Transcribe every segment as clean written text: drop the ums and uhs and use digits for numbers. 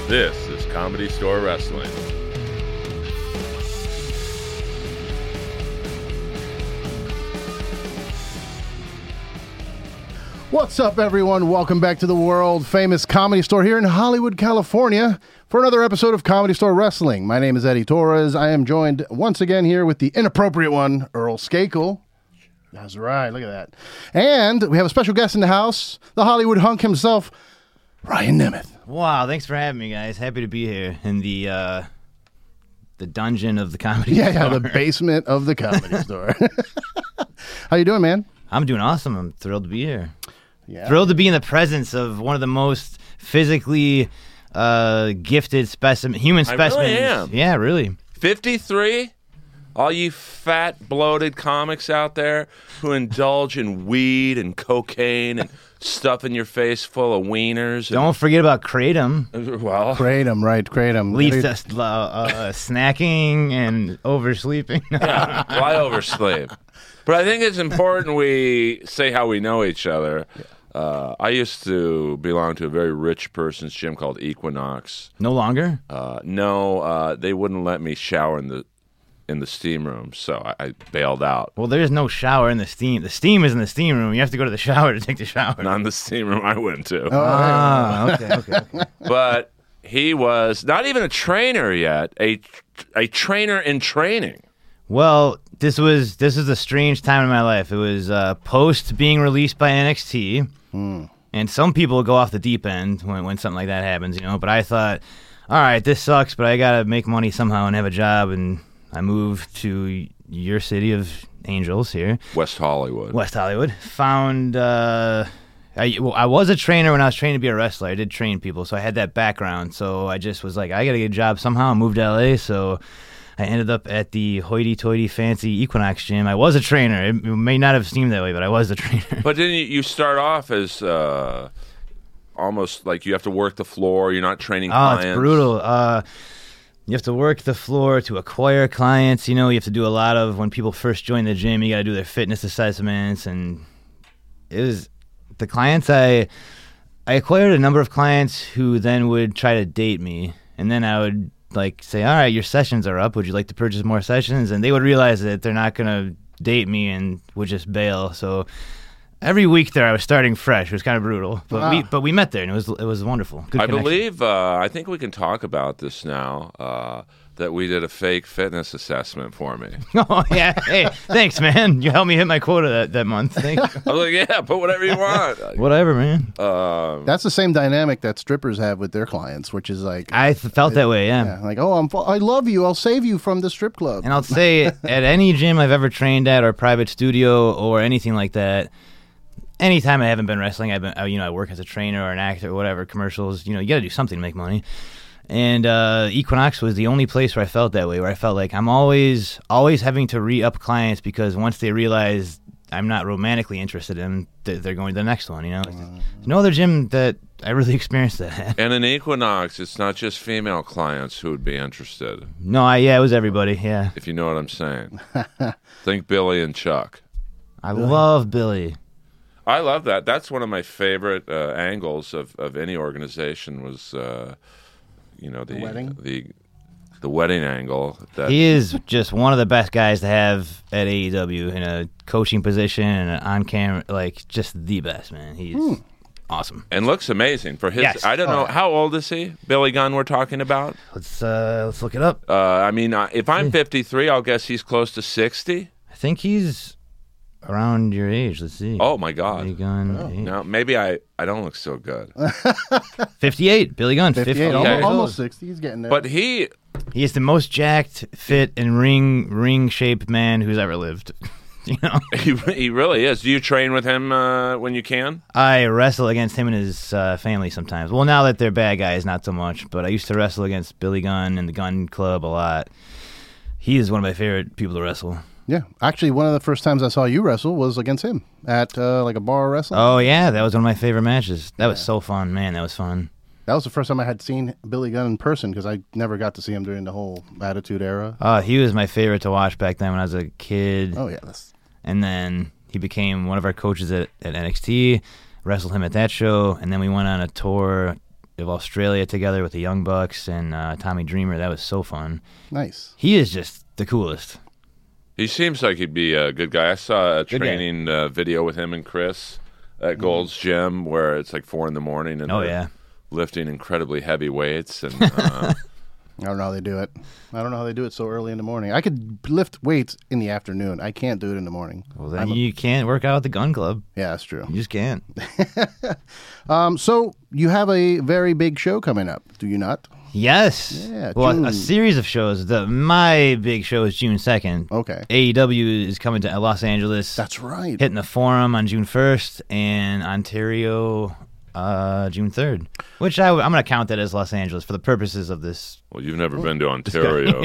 This is Comedy Store Wrestling. What's up, everyone? Welcome back to the world-famous Comedy Store here in Hollywood, California, for another episode of Comedy Store Wrestling. My name is Eddie Torres. I am joined once again here with the inappropriate one, Earl Skakel. That's right, look at that. And we have a special guest in the house, the Hollywood hunk himself, Ryan Nemeth. Wow, thanks for having me, guys. Happy to be here in the dungeon of the Comedy Store. Yeah, the basement of the Comedy Store. How you doing, man? I'm doing awesome. I'm thrilled to be here. Yeah. Thrilled to be in the presence of one of the most physically gifted human specimens. really am. Yeah, really. 53? All you fat, bloated comics out there who indulge in weed and cocaine and stuff in your face full of wieners. Don't forget about Kratom. Well, Kratom, right, Kratom. Leads to snacking and oversleeping. yeah, well, I oversleep. But I think it's important we say how we know each other. I used to belong to a very rich person's gym called Equinox. No longer? No, they wouldn't let me shower in the steam room, so I bailed out. Well, there's no shower in the steam. The steam is in the steam room. You have to go to the shower to take the shower. Not in the steam room I went to. Okay. But he was not even a trainer yet, a trainer in training. Well, this is a strange time in my life. It was post being released by NXT, and some people go off the deep end when something like that happens, you know. But I thought, all right, this sucks, but I gotta make money somehow and have a job, and I moved to your city of angels here, West Hollywood. Found. I was a trainer when I was trained to be a wrestler. I did train people, so I had that background. So I just was like, I gotta get a job somehow. I moved to LA, so I ended up at the hoity-toity fancy Equinox gym. I was a trainer. It may not have seemed that way, but I was a trainer. But didn't you start off as almost like you have to work the floor? You're not training clients. Oh, it's brutal. You have to work the floor to acquire clients. You know, you have to do a lot of, when people first join the gym, you got to do their fitness assessments. And it was the clients I acquired a number of clients who then would try to date me. And then I would say, all right, your sessions are up. Would you like to purchase more sessions? And they would realize that they're not going to date me and would just bail. So every week there, I was starting fresh. It was kind of brutal, but we met there, and it was wonderful. Good connection. believe I think we can talk about this now. That we did a fake fitness assessment for me. Oh yeah, hey, thanks, man. You helped me hit my quota that month. Thank you. I was like, yeah, put whatever you want. Whatever, man. That's the same dynamic that strippers have with their clients, which is like... I felt that way, yeah. Like, I love you. I'll save you from the strip club. And I'll say, at any gym I've ever trained at, or private studio, or anything like that, anytime I haven't been wrestling, I work as a trainer or an actor or whatever, commercials, you got to do something to make money. And Equinox was the only place where I felt that way, where I felt like I'm always having to re-up clients, because once they realize I'm not romantically interested in them, they're going to the next one, There's no other gym that I really experienced that at. And in Equinox, it's not just female clients who would be interested. No, it was everybody, yeah. If you know what I'm saying. Think Billy and Chuck. I love Billy. I love that. That's one of my favorite angles of any organization was... the wedding? The wedding angle. He is just one of the best guys to have at AEW in a coaching position and on camera, just the best, man. He's awesome. And looks amazing for his. Yes. I don't know, how old is he? Billy Gunn we're talking about? Let's look it up. If I'm 53, I'll guess he's close to 60. I think he's around your age. Let's see. Oh my God! Billy Gunn. Oh. Now maybe I don't look so good. 58. Billy Gunn. 58, Okay. almost 60. He's getting there. But he is the most jacked, fit, and ring shaped man who's ever lived. he really is. Do you train with him when you can? I wrestle against him and his family sometimes. Well, now that they're bad guys, not so much. But I used to wrestle against Billy Gunn and the Gunn Club a lot. He is one of my favorite people to wrestle. Yeah. Actually, one of the first times I saw you wrestle was against him at a bar wrestling. Oh, yeah. That was one of my favorite matches. That was so fun. Man, that was fun. That was the first time I had seen Billy Gunn in person, because I never got to see him during the whole Attitude Era. He was my favorite to watch back then when I was a kid. Oh, yeah. And then he became one of our coaches at NXT, wrestled him at that show, and then we went on a tour of Australia together with the Young Bucks and Tommy Dreamer. That was so fun. Nice. He is just the coolest. He seems like he'd be a good guy. I saw a Good guy. training video with him and Chris at Gold's Gym where it's like 4 a.m. and Oh, they're yeah. lifting incredibly heavy weights. And I don't know how they do it. I don't know how they do it so early in the morning. I could lift weights in the afternoon. I can't do it in the morning. Well, then you can't work out at the gun club. Yeah, that's true. You just can't. So you have a very big show coming up, do you not? Yes. Yeah, Well, June. a series of shows. My big show is June 2nd. Okay. AEW is coming to Los Angeles. That's right. Hitting the Forum on June 1st and Ontario June 3rd, which I'm going to count that as Los Angeles for the purposes of this. well, you've never been to Ontario.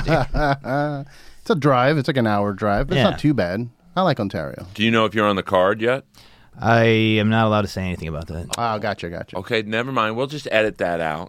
It's a drive. It's like an hour drive, but it's Yeah. not too bad. I like Ontario. Do you know if you're on the card yet? I am not allowed to say anything about that. Oh, gotcha. Okay, never mind. We'll just edit that out.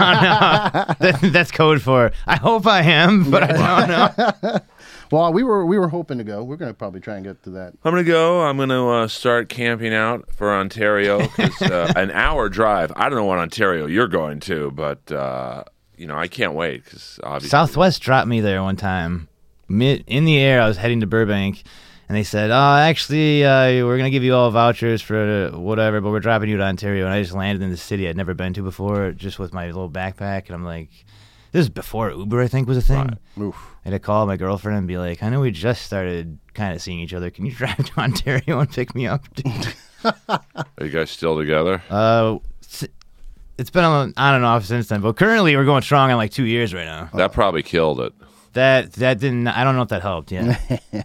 That's code for I hope I am, but I don't know. Well, we were hoping to go. We're going to probably try and get to that. I'm going to go. I'm going to start camping out for Ontario because an hour drive. I don't know what Ontario you're going to, but, I can't wait because obviously. Southwest dropped me there one time. In the air, I was heading to Burbank, and they said, "Oh, actually, we're gonna give you all vouchers for whatever, but we're dropping you to Ontario." And I just landed in the city I'd never been to before, just with my little backpack. And I'm like, "This is before Uber, I think, was a thing." Right. Oof. I had to call my girlfriend and be like, "I know we just started kind of seeing each other. Can you drive to Ontario and pick me up?" Are you guys still together? It's been on and off since then, but currently we're going strong on like 2 years right now. That probably killed it. That didn't. I don't know if that helped. Yeah.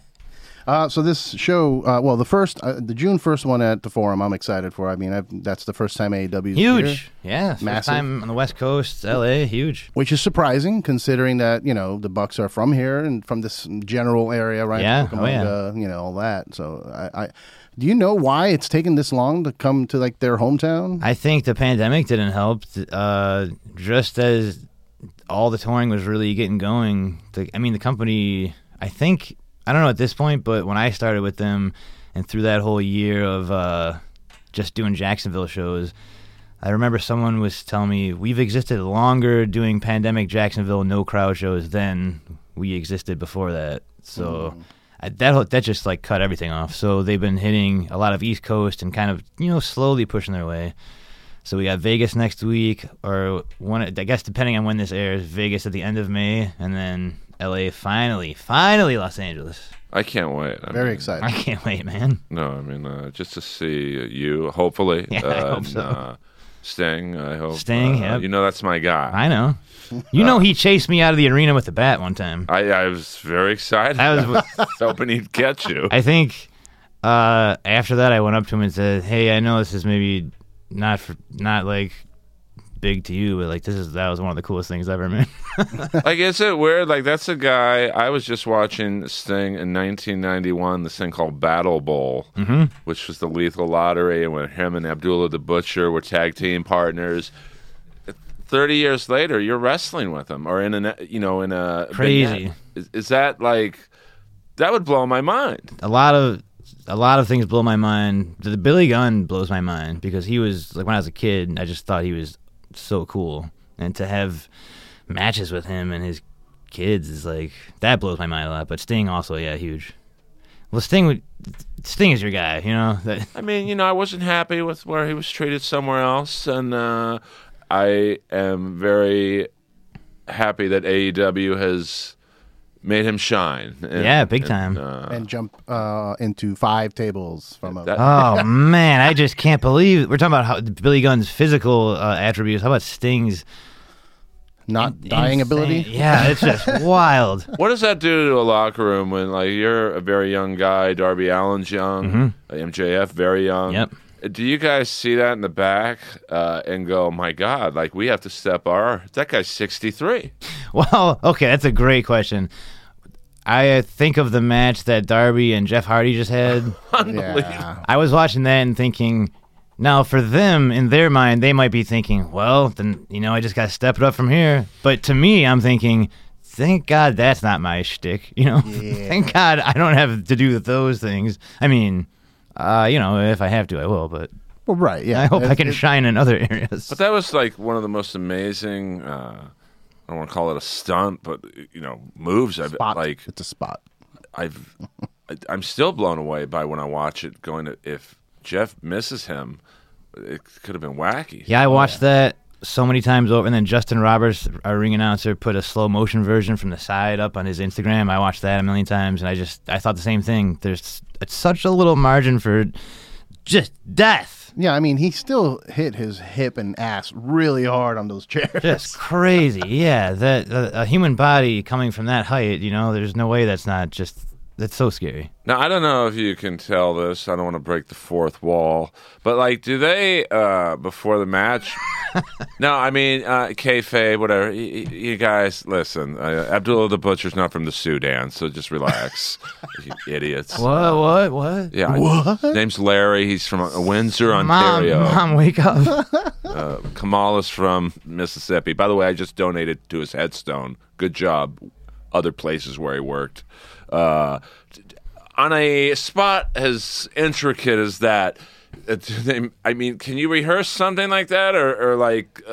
So this show, the June 1st one at the Forum, I'm excited for. I mean, that's the first time AEW is Huge. here, Yeah. First Massive. time on the West Coast, LA, huge. which is surprising considering that the Bucks are from here and from this general area, right? Yeah. Cucamonga, all that. So I do you know why it's taken this long to come to like their hometown? I think the pandemic didn't help. Just as all the touring was really getting going, the company, I don't know at this point, but when I started with them and through that whole year of just doing Jacksonville shows, I remember someone was telling me we've existed longer doing pandemic Jacksonville no crowd shows than we existed before that. So that just like cut everything off. So they've been hitting a lot of East Coast and kind of slowly pushing their way. So we got Vegas next week, or I guess depending on when this airs, Vegas at the end of May, and then LA finally Los Angeles. I can't wait. Very excited. I can't wait, man. No, just to see you, hopefully. Yeah, I hope so. And, Sting, I hope. Sting, yep. That's my guy. I know. He chased me out of the arena with the bat one time. I was very excited. I was hoping he'd catch you. I think after that I went up to him and said, "Hey, I know this is maybe not like big to you, but like that was one of the coolest things ever, man." Like, is it weird? Like, that's a guy. I was just watching Sting in 1991, this thing called Battle Bowl, which was the Lethal Lottery, and when him and Abdullah the Butcher were tag team partners. 30 years later, you're wrestling with him, or in a Crazy. vignette. Is that like that would blow my mind? A lot of things blow my mind. The Billy Gunn blows my mind because he was like when I was a kid, I just thought he was so cool, and to have matches with him and his kids is like that blows my mind a lot. But Sting also, yeah, huge. Well, Sting is your guy, I wasn't happy with where he was treated somewhere else, and I am very happy that AEW has made him shine. Yeah, big time. And jump into 5 tables from a. Oh man, I just can't believe we're talking about how Billy Gunn's physical attributes. How about Sting's not dying insane- ability. Yeah, it's just wild. What does that do to a locker room when, like, you're a very young guy, Darby Allin's young, MJF very young? Yep. Do you guys see that in the back and go, my God, like, we have to step that guy's 63. Well, okay, that's a great question. I think of the match that Darby and Jeff Hardy just had. Yeah. I was watching that and thinking, now for them, in their mind, they might be thinking, well, then, I just got to step it up from here. But to me, I'm thinking, thank God that's not my shtick, Thank God I don't have to do those things. I mean, if I have to, I will, but... Well, right, yeah. I hope I can shine in other areas. But that was like one of the most amazing. I don't want to call it a stunt, but moves. Spot. Like It's a spot. I'm still blown away by when I watch it. If Jeff misses him, it could have been wacky. Yeah, I watched that so many times over, and then Justin Roberts, our ring announcer, put a slow motion version from the side up on his Instagram. I watched that a million times, and I thought the same thing. It's such a little margin for just death. Yeah, I mean, he still hit his hip and ass really hard on those chairs. Just crazy. Yeah, that a human body coming from that height, there's no way that's so scary. Now, I don't know if you can tell this. I don't want to break the fourth wall. But, like, do they, before the match... No, I mean, kayfabe, whatever. You guys, listen. Abdullah the Butcher's not from the Sudan, so just relax. You idiots. What? Yeah. What? His name's Larry. He's from Windsor, Ontario. Mom, wake up. Kamala's from Mississippi. By the way, I just donated to his headstone. Good job. Other places where he worked. On a spot as intricate as that, I mean, can you rehearse something like that, or like?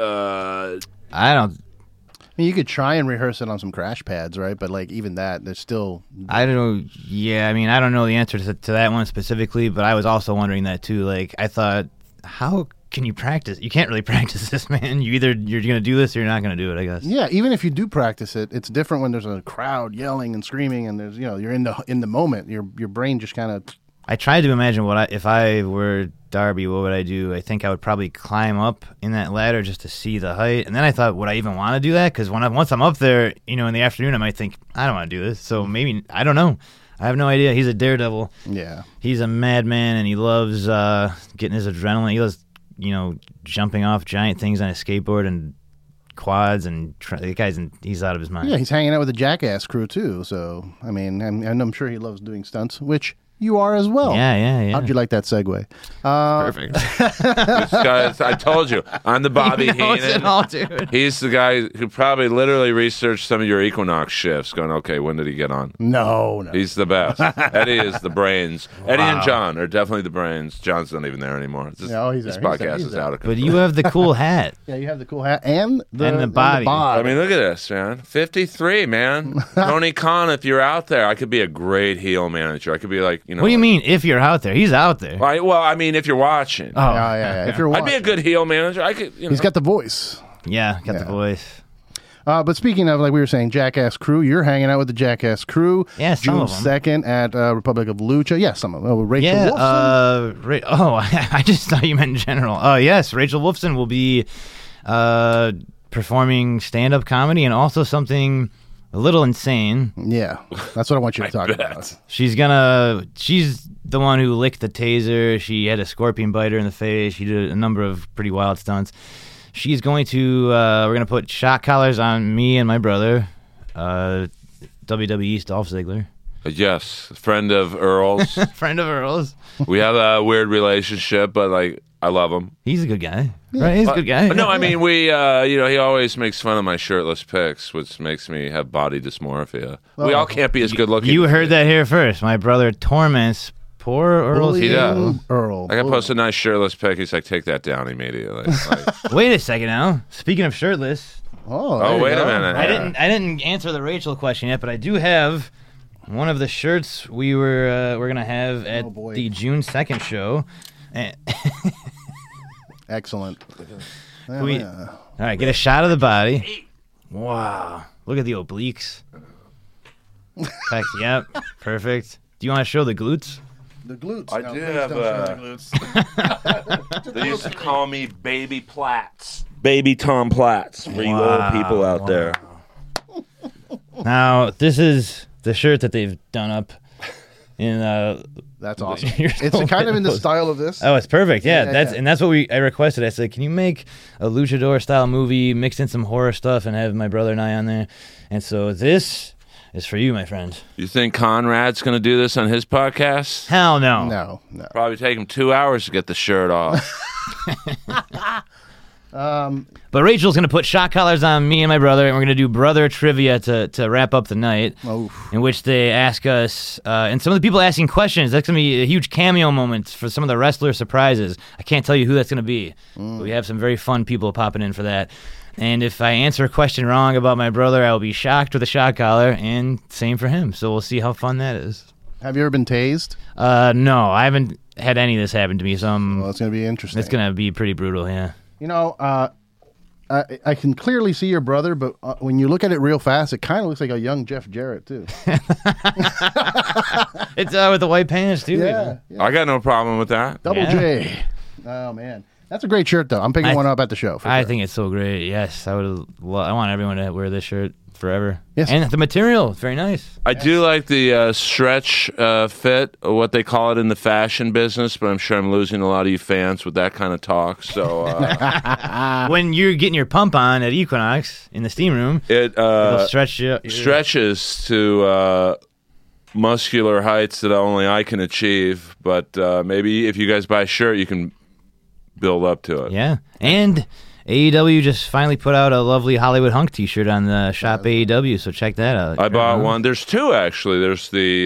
I don't. I mean, you could try and rehearse it on some crash pads, right? But like even that, there's still. I don't know. Yeah, I mean, I don't know the answer to that one specifically, but I was also wondering that too. Like, I thought, how can you practice? You can't really practice this, man. You're going to do this or you're not going to do it, I guess. Yeah, even if you do practice it, it's different when there's a crowd yelling and screaming, and there's you're in the moment. Your brain just kind of. I tried to imagine if I were Darby, what would I do? I think I would probably climb up in that ladder just to see the height, and then I thought, would I even want to do that? Because once I'm up there, in the afternoon, I might think I don't want to do this. So maybe I don't know. I have no idea. He's a daredevil. Yeah, he's a madman, and he loves getting his adrenaline. He loves jumping off giant things on a skateboard and quads, and the guy's he's out of his mind. Yeah, he's hanging out with the Jackass crew too. So I mean, and I'm sure he loves doing stunts, which you are as well. Yeah. How'd you like that segue? Perfect. This guy, I told you, I'm the Bobby Heenan. Dude. He's the guy who probably literally researched some of your Equinox shifts, going, okay, when did he get on? No. He's the best. Eddie is the brains. Eddie and John are definitely the brains. John's not even there anymore. This podcast is out of control. But you have the cool hat. Yeah, you have the cool hat and the body. I mean, look at this, man. 53, man. Tony Khan, if you're out there, I could be a great heel manager. I could be like, What do you mean, if you're out there? He's out there. Well, I mean, if you're watching. Oh. Yeah. If you're watching. I'd be a good heel manager. I could. He's got the voice. Yeah, got the voice. But speaking of, like we were saying, Jackass crew, you're hanging out with the Jackass crew. Yeah, some June of them. 2nd at Republic of Lucha. Yeah, some of them. Rachel Wolfson. I just thought you meant in general. Yes, Rachel Wolfson will be performing stand-up comedy and also something a little insane. Yeah, that's what I want you to talk about. She's the one who licked the taser. She had a scorpion bite her in the face. She did a number of pretty wild stunts. She's going to, we're going to put shock collars on me and my brother, WWE's Dolph Ziggler. Yes, friend of Earl's. Friend of Earl's. We have a weird relationship, but like, I love him. He's a good guy. Right? He's a good guy. No, I mean, we, he always makes fun of my shirtless pics, which makes me have body dysmorphia. We all can't be as good looking. You heard that here first. My brother torments poor Earl's. He does. Earl. I can post a nice shirtless pic. He's like, take that down immediately. Like, Wait a second now. Speaking of shirtless. Oh, wait a minute. I didn't answer the Rachel question yet, but I do have one of the shirts we're gonna have at the June 2nd show. Excellent. All right, get a shot of the body. Wow, look at the obliques. Yep, perfect. Do you want to show the glutes? The glutes. I do have they used to call me Baby Platts. Baby Tom Platts for you old people out there. Now, this is the shirt that they've done up in that's awesome. It's kind of in the style of this. Oh, it's perfect. Yeah, that's what I requested. I said, can you make a luchador style movie, mix in some horror stuff, and have my brother and I on there? And so this is for you, my friend. You think Conrad's going to do this on his podcast? Hell no. No. Probably take him 2 hours to get the shirt off. But Rachel's going to put shot collars on me and my brother, and we're going to do brother trivia to wrap up the night, in which they ask us, and some of the people asking questions, that's going to be a huge cameo moment for some of the wrestler surprises. I can't tell you who that's going to be. But we have some very fun people popping in for that. And if I answer a question wrong about my brother, I will be shocked with a shot collar, and same for him. So we'll see how fun that is. Have you ever been tased? No, I haven't had any of this happen to me, so Well, it's going to be interesting. it's going to be pretty brutal, yeah. You know, I can clearly see your brother, but when you look at it real fast, it kind of looks like a young Jeff Jarrett, too. It's with the white pants, too. Yeah. I got no problem with that. Double Yeah. J. Oh, man. That's a great shirt, though. I'm picking one up at the show. For I sure. think it's so great. Yes, I want everyone to wear this shirt forever. Yes. And the material, very nice. I do like the stretch fit, or what they call it in the fashion business, but I'm sure I'm losing a lot of you fans with that kind of talk. So When you're getting your pump on at Equinox in the steam room, it it'll stretch you. stretches to muscular heights that only I can achieve. But maybe if you guys buy a shirt, you can build up to it. Yeah. And AEW just finally put out a lovely Hollywood Hunk t-shirt on the shop AEW, so check that out. I bought one. There's two, actually. There's the,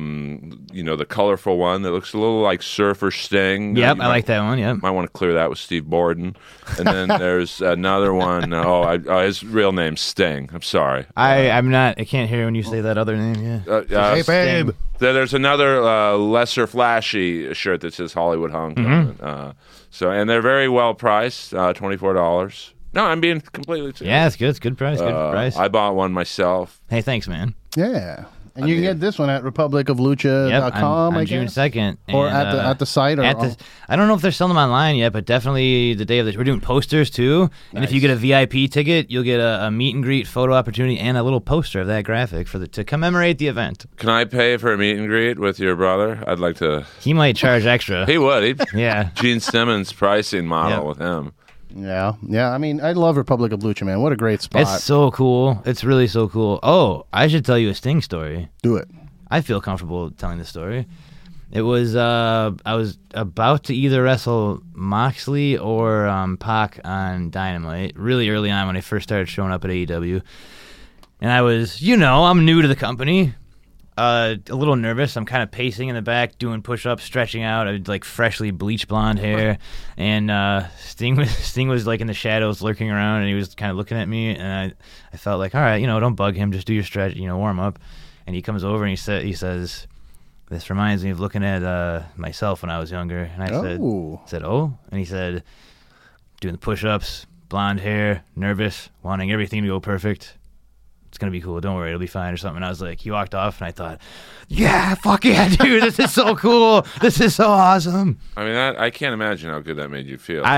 the colorful one that looks a little like Surfer Sting. Yep, I like that one, yep. Might want to clear that with Steve Borden. And then there's another one. His real name's Sting. I'm sorry. I'm not, I can't hear when you say that other name, yeah. Hey, babe. There's another lesser flashy shirt that says Hollywood Hunk. On it. And they're very well priced, $24. No, I'm being completely serious. Yeah, it's good. It's good price. Good price. I bought one myself. Hey, thanks, man. Yeah. And you can get this one at republicoflucha.com, on I June guess. 2nd. Or and, at the site. Or I don't know if they're selling them online yet, but definitely the day of we're doing posters too. And if you get a VIP ticket, you'll get a meet and greet photo opportunity and a little poster of that graphic to commemorate the event. Can I pay for a meet and greet with your brother? I'd like to. He might charge extra. He would. Yeah. Gene Simmons pricing model with him. Yeah. I mean, I love Republic of Lucha, man. What a great spot. It's so cool. It's really so cool. Oh, I should tell you a Sting story. Do it. I feel comfortable telling this story. It was I was about to either wrestle Moxley or Pac on Dynamite really early on when I first started showing up at AEW. And I was, I'm new to the company, a little nervous. I'm kind of pacing in the back, doing push-ups, stretching out. I had like freshly bleached blonde hair. And Sting was like in the shadows lurking around, and he was kind of looking at me. And I felt like, all right, don't bug him. Just do your stretch, warm up. And he comes over and he says, "This reminds me of looking at myself when I was younger." And I said, "Oh?" And he said, "Doing the push-ups, blonde hair, nervous, wanting everything to go perfect. It's going to be cool. Don't worry, it'll be fine," or something. And I was like, he walked off, and I thought, yeah, fuck yeah, dude. This is so cool. This is so awesome. I mean, I can't imagine how good that made you feel.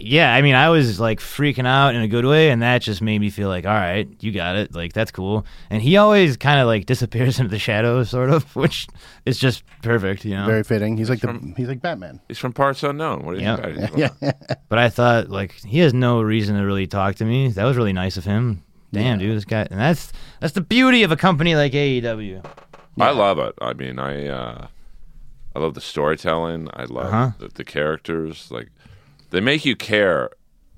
I was like freaking out in a good way, and that just made me feel like, all right, you got it. Like, that's cool. And he always kind of like disappears into the shadows, sort of, which is just perfect, Very fitting. He's like Batman. He's from Parts Unknown. What do you think? Yeah. But I thought, like, he has no reason to really talk to me. That was really nice of him. Damn, dude, this guy, and that's the beauty of a company like AEW. Yeah. I love it. I mean, I love the storytelling. I love the characters. Like, they make you care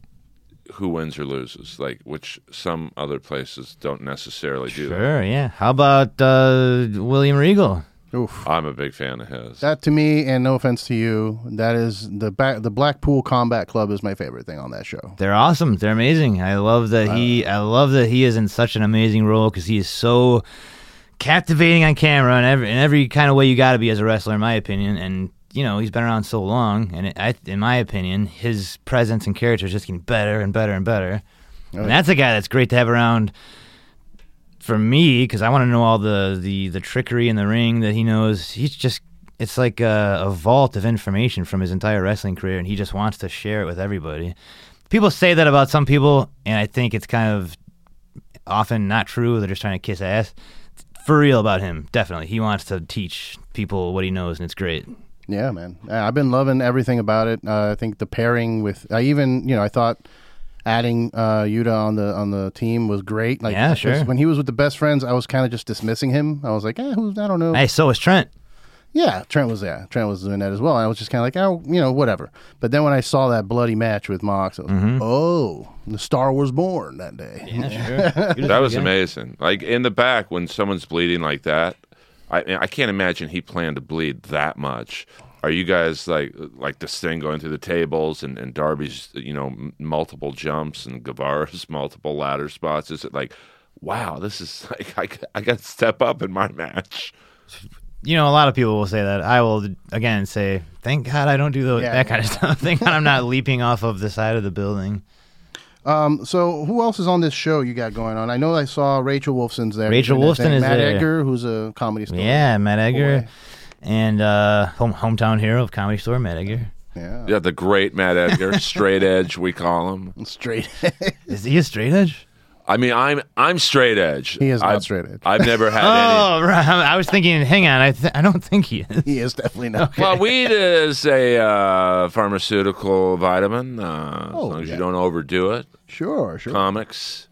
who wins or loses, like, which some other places don't necessarily do. Sure, yeah. How about William Regal? Oof. I'm a big fan of his. That, to me, and no offense to you, that is the Blackpool Combat Club is my favorite thing on that show. They're awesome. They're amazing. I love that he is in such an amazing role because he is so captivating on camera in every kind of way you got to be as a wrestler, in my opinion. And he's been around so long, and in my opinion, his presence and character is just getting better and better and better. And that's a guy that's great to have around. For me, because I want to know all the trickery in the ring that he knows. It's like a vault of information from his entire wrestling career, and he just wants to share it with everybody. People say that about some people, and I think it's kind of often not true. They're just trying to kiss ass. For real about him, definitely. He wants to teach people what he knows, and it's great. Yeah, man. I've been loving everything about it. I think the pairing with, I thought adding Yuta on the team was great. Like, yeah, sure. When he was with the Best Friends, I was kind of just dismissing him. I was like, I don't know. Hey, so was Trent. Yeah, Trent was doing that as well. And I was just kind of like, oh, whatever. But then when I saw that bloody match with Mox, I was like, oh, the star was born that day. Yeah, sure. That was amazing. Like in the back, when someone's bleeding like that, I can't imagine he planned to bleed that much. Are you guys like this thing going through the tables and Darby's, multiple jumps and Guevara's multiple ladder spots? Is it like, wow, this is like I got to step up in my match? A lot of people will say that. I will, again, say, thank God I don't do that kind of stuff. Thank God I'm not leaping off of the side of the building. So who else is on this show you got going on? I know I saw Rachel Wolfson's there. Rachel Wolfson is Matt there. Edgar, who's a Comedy Store. Yeah, Matt Edgar. Boy. And hometown hero of Comedy Store, Matt Edgar. Yeah, the great Matt Edgar, straight edge, we call him. Straight. Is he a straight edge? I mean, I'm straight edge. He is not straight edge. I've never had any. Oh, right. I was thinking, hang on, I don't think he is. He is definitely not. Well, weed is a pharmaceutical vitamin, as long as you don't overdo it. Sure. Comics.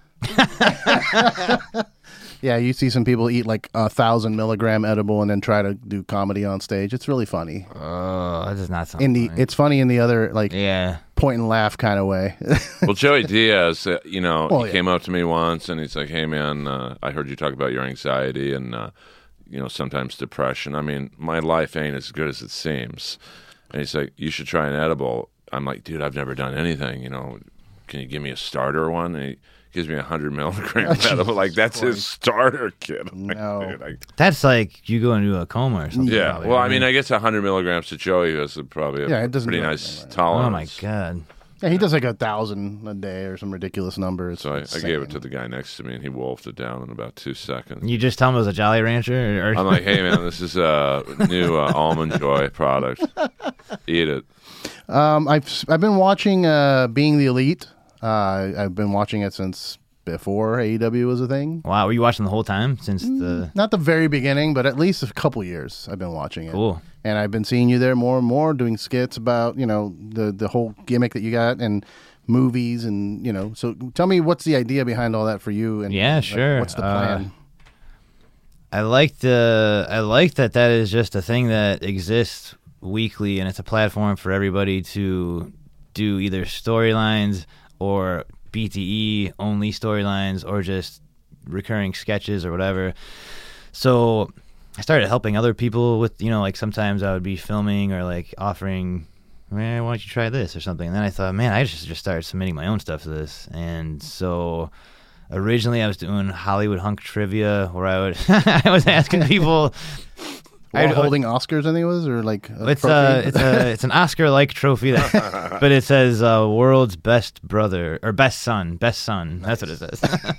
Yeah, you see some people eat like 1,000 milligram edible and then try to do comedy on stage. It's really funny. Oh, that does not sound funny. It's funny in the other Yeah. point and laugh kind of way. Well, Joey Diaz, he came up to me once and he's like, "Hey, man, I heard you talk about your anxiety and sometimes depression. I mean, my life ain't as good as it seems." And he's like, "You should try an edible." I'm like, "Dude, I've never done anything. Can you give me a starter one?" And he gives me 100 milligram edible. Like, that's his starter kit. No. That's like you go into a coma or something. Yeah. Probably, Well, right? I mean, I guess 100 milligrams to Joey is probably a it doesn't pretty do nice anything, right? tolerance. Oh, my God. Yeah, he does like 1,000 a day or some ridiculous number. It's So I insane. gave it to the guy next to me, and he wolfed it down in about 2 seconds. You just tell him it was a Jolly Rancher? Or I'm like, "Hey, man, this is a new Almond Joy product. Eat it." I've been watching Being the Elite. I've been watching it since before AEW was a thing. Wow, were you watching the whole time since the... Not the very beginning, but at least a couple years I've been watching it. Cool. And I've been seeing you there more and more doing skits about, the whole gimmick that you got and movies and, so tell me what's the idea behind all that for you and Yeah, sure. What's the plan? I like that is just a thing that exists weekly, and it's a platform for everybody to do either storylines or BTE only storylines or just recurring sketches or whatever. So I started helping other people with, like sometimes I would be filming or like offering, "Man, why don't you try this?" or something. And then I thought, man, I just started submitting my own stuff to this. And so originally I was doing Hollywood Hunk Trivia where I was asking people... Holding Oscars, I think it was, or like a trophy? It's an Oscar-like trophy, but it says "World's Best Brother" or "Best Son." That's what it says.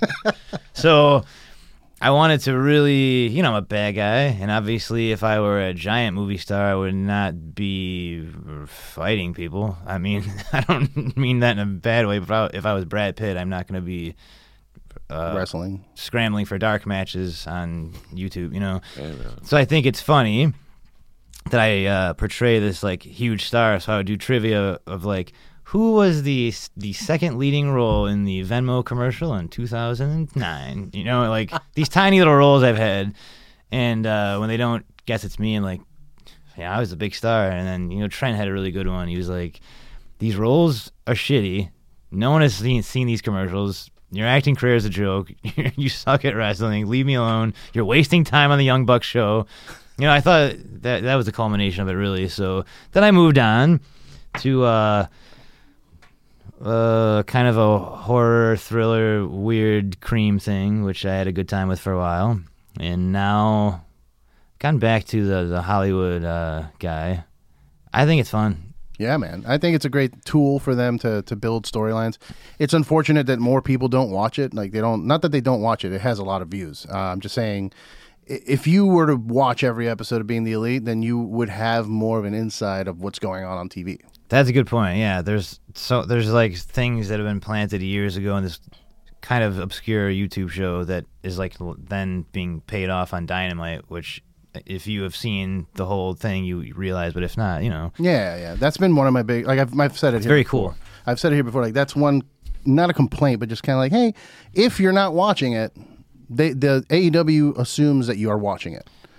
So I wanted to really, I'm a bad guy, and obviously, if I were a giant movie star, I would not be fighting people. I mean, I don't mean that in a bad way. But if I was Brad Pitt, I'm not going to be wrestling, scrambling for dark matches on YouTube, So I think it's funny that I portray this like huge star. So I would do trivia of like, who was the second leading role in the Venmo commercial in 2009? Like these tiny little roles I've had, and when they don't guess it's me, and like, yeah, I was a big star. And then Trent had a really good one. He was like, "These roles are shitty. No one has seen these commercials. Your acting career is a joke. You suck at wrestling. Leave me alone. You're wasting time on the Young Bucks show." I thought that was the culmination of it, really. So then I moved on to kind of a horror, thriller, weird cream thing, which I had a good time with for a while. And now gotten back to the Hollywood guy. I think it's fun. Yeah, man. I think it's a great tool for them to build storylines. It's unfortunate that more people don't watch it. Like not that they don't watch it. It has a lot of views. I'm just saying, if you were to watch every episode of Being the Elite, then you would have more of an insight of what's going on TV. That's a good point. Yeah, there's like things that have been planted years ago in this kind of obscure YouTube show that is like then being paid off on Dynamite, which, if you have seen the whole thing, you realize, but if not, Yeah. That's been one of my big, like I've said it here. Very before. cool. I've said it here before. Like that's one, not a complaint, but just kind of like, hey, if you're not watching it, the AEW assumes that you are watching it.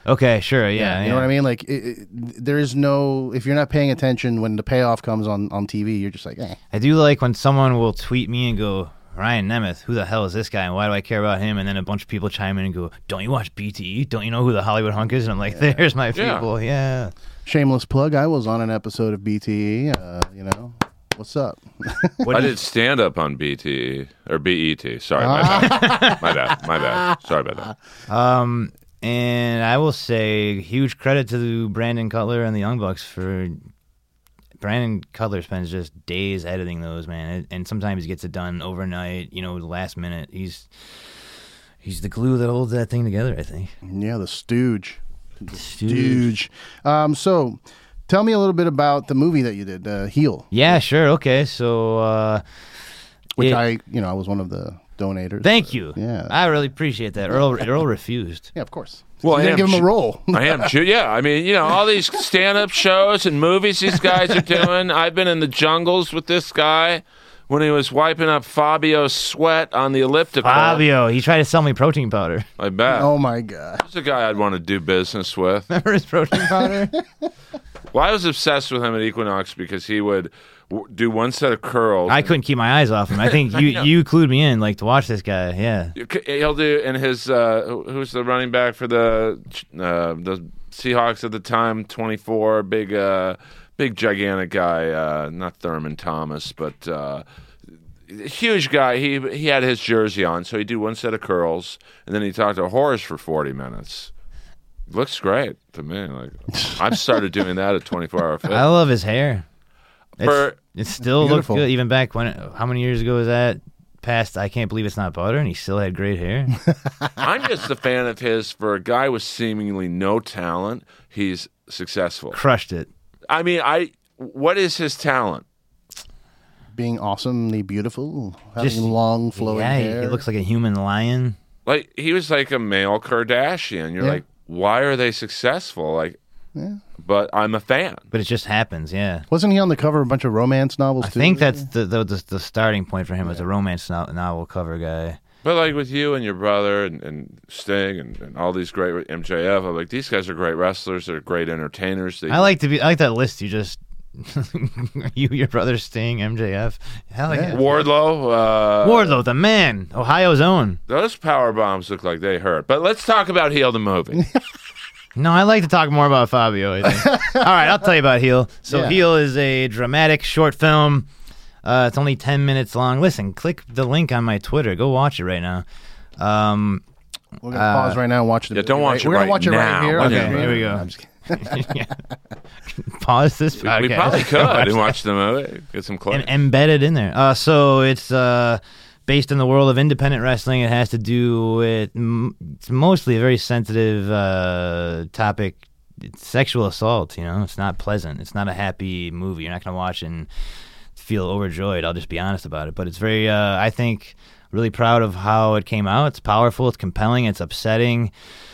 Okay, sure, yeah. You know what I mean? Like, there is no, if you're not paying attention when the payoff comes on TV, you're just like, eh. I do like when someone will tweet me and go, Ryan Nemeth, who the hell is this guy and why do I care about him? And then a bunch of people chime in and go, don't you watch BTE? Don't you know who the Hollywood Hunk is? And I'm like, there's my people, yeah. Shameless plug, I was on an episode of BTE, What's up? I did stand up on BTE or BET. Sorry, my bad. Sorry about that. And I will say huge credit to Brandon Cutler and the Young Bucks for Brandon Cutler spends just days editing those, man, and sometimes he gets it done overnight. The last minute. He's the glue that holds that thing together, I think. Yeah, the stooge. Stooge. So, tell me a little bit about the movie that you did, Heel. Yeah, sure. Okay, so which I was one of the donators. Thank you. Yeah, I really appreciate that. Earl refused. Yeah, of course. Well, you didn't give him a role. I am. Yeah, I mean, all these stand-up shows and movies these guys are doing. I've been in the jungles with this guy when he was wiping up Fabio's sweat on the elliptical. Fabio, he tried to sell me protein powder. I bet. Oh my God. He's a guy I'd want to do business with. Remember his protein powder? Well, I was obsessed with him at Equinox because he would do one set of curls. I couldn't keep my eyes off him. I think you clued me in, to watch this guy. Yeah, he'll do, and his who's the running back for the Seahawks at the time? 24, big gigantic guy, not Thurman Thomas, but huge guy. He had his jersey on, so he'd do one set of curls, and then he talked to Horace for 40 minutes. Looks great to me. I've started doing that at 24-hour Fit. I love his hair. It still looked good, even back when. How many years ago was that? Past, I can't believe it's not butter, and he still had great hair. I'm just a fan of his. For a guy with seemingly no talent, he's successful. Crushed it. I mean, what is his talent? Being awesomely beautiful, having long flowing hair. He looks like a human lion. He was like a male Kardashian. You're like, why are they successful? But I'm a fan. But it just happens, yeah. Wasn't he on the cover of a bunch of romance novels, too? I think that's the starting point for him as a romance novel cover guy. But with you and your brother and Sting and all these great MJF, I'm like, these guys are great wrestlers. They're great entertainers. I like that list you just... you, your brother, Sting, MJF. Hell yeah. Wardlow, the man. Ohio's own. Those power bombs look like they hurt. But let's talk about Heel the movie. No, I like to talk more about Fabio, I think. All right, I'll tell you about Heel. So Heel is a dramatic short film. It's only 10 minutes long. Listen, click the link on my Twitter. Go watch it right now. We're going to pause right now and watch the don't watch it We're going to watch now. it right here. Okay, here we go. No, I'm just kidding. Pause this podcast. We probably could and watch the movie. Get some clicks. And embed it in there. So it's based in the world of independent wrestling. It has to do with, it's mostly a very sensitive topic. It's sexual assault, It's not pleasant. It's not a happy movie. You're not going to watch and feel overjoyed. I'll just be honest about it. But it's very, I think, really proud of how it came out. It's powerful. It's compelling. It's upsetting.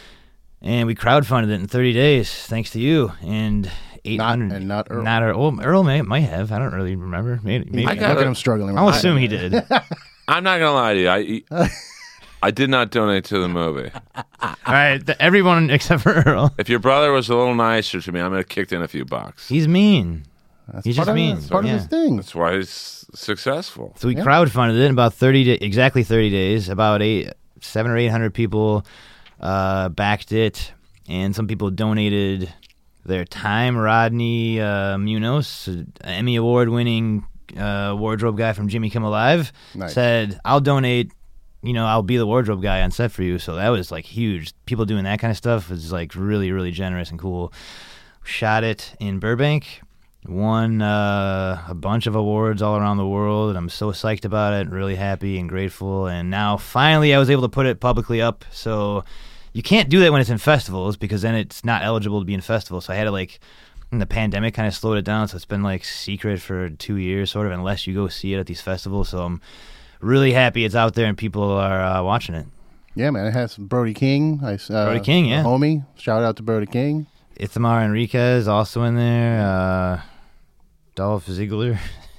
And we crowdfunded it in 30 days, thanks to you. And 800. Not Earl. Not Earl. Well, Earl might have. I don't really remember. Maybe. Look at him struggling. I'll assume he did. I'm not gonna lie to you. I did not donate to the movie. All right, everyone except for Earl. If your brother was a little nicer to me, I might have kicked in a few bucks. He's mean. He's just mean. That's part of his thing. That's why he's successful. So we crowdfunded it in about 30 exactly 30 days. About 700 or 800 people backed it, and some people donated their time. Rodney Munoz, Emmy Award-winning wardrobe guy from Jimmy Kimmel Live, said, I'll donate, I'll be the wardrobe guy on set for you. So that was huge. People doing that kind of stuff was really, really generous and cool. Shot it in Burbank, won a bunch of awards all around the world, and I'm so psyched about it, really happy and grateful. And now finally I was able to put it publicly up. So you can't do that when it's in festivals because then it's not eligible to be in festivals. So I had to and the pandemic kind of slowed it down, so it's been secret for 2 years sort of, unless you go see it at these festivals. So I'm really happy it's out there and people are watching it. Yeah, man, it has Brody King. Brody King, yeah. Homie. Shout out to Brody King. Ithamar Enriquez also in there. Dolph Ziggler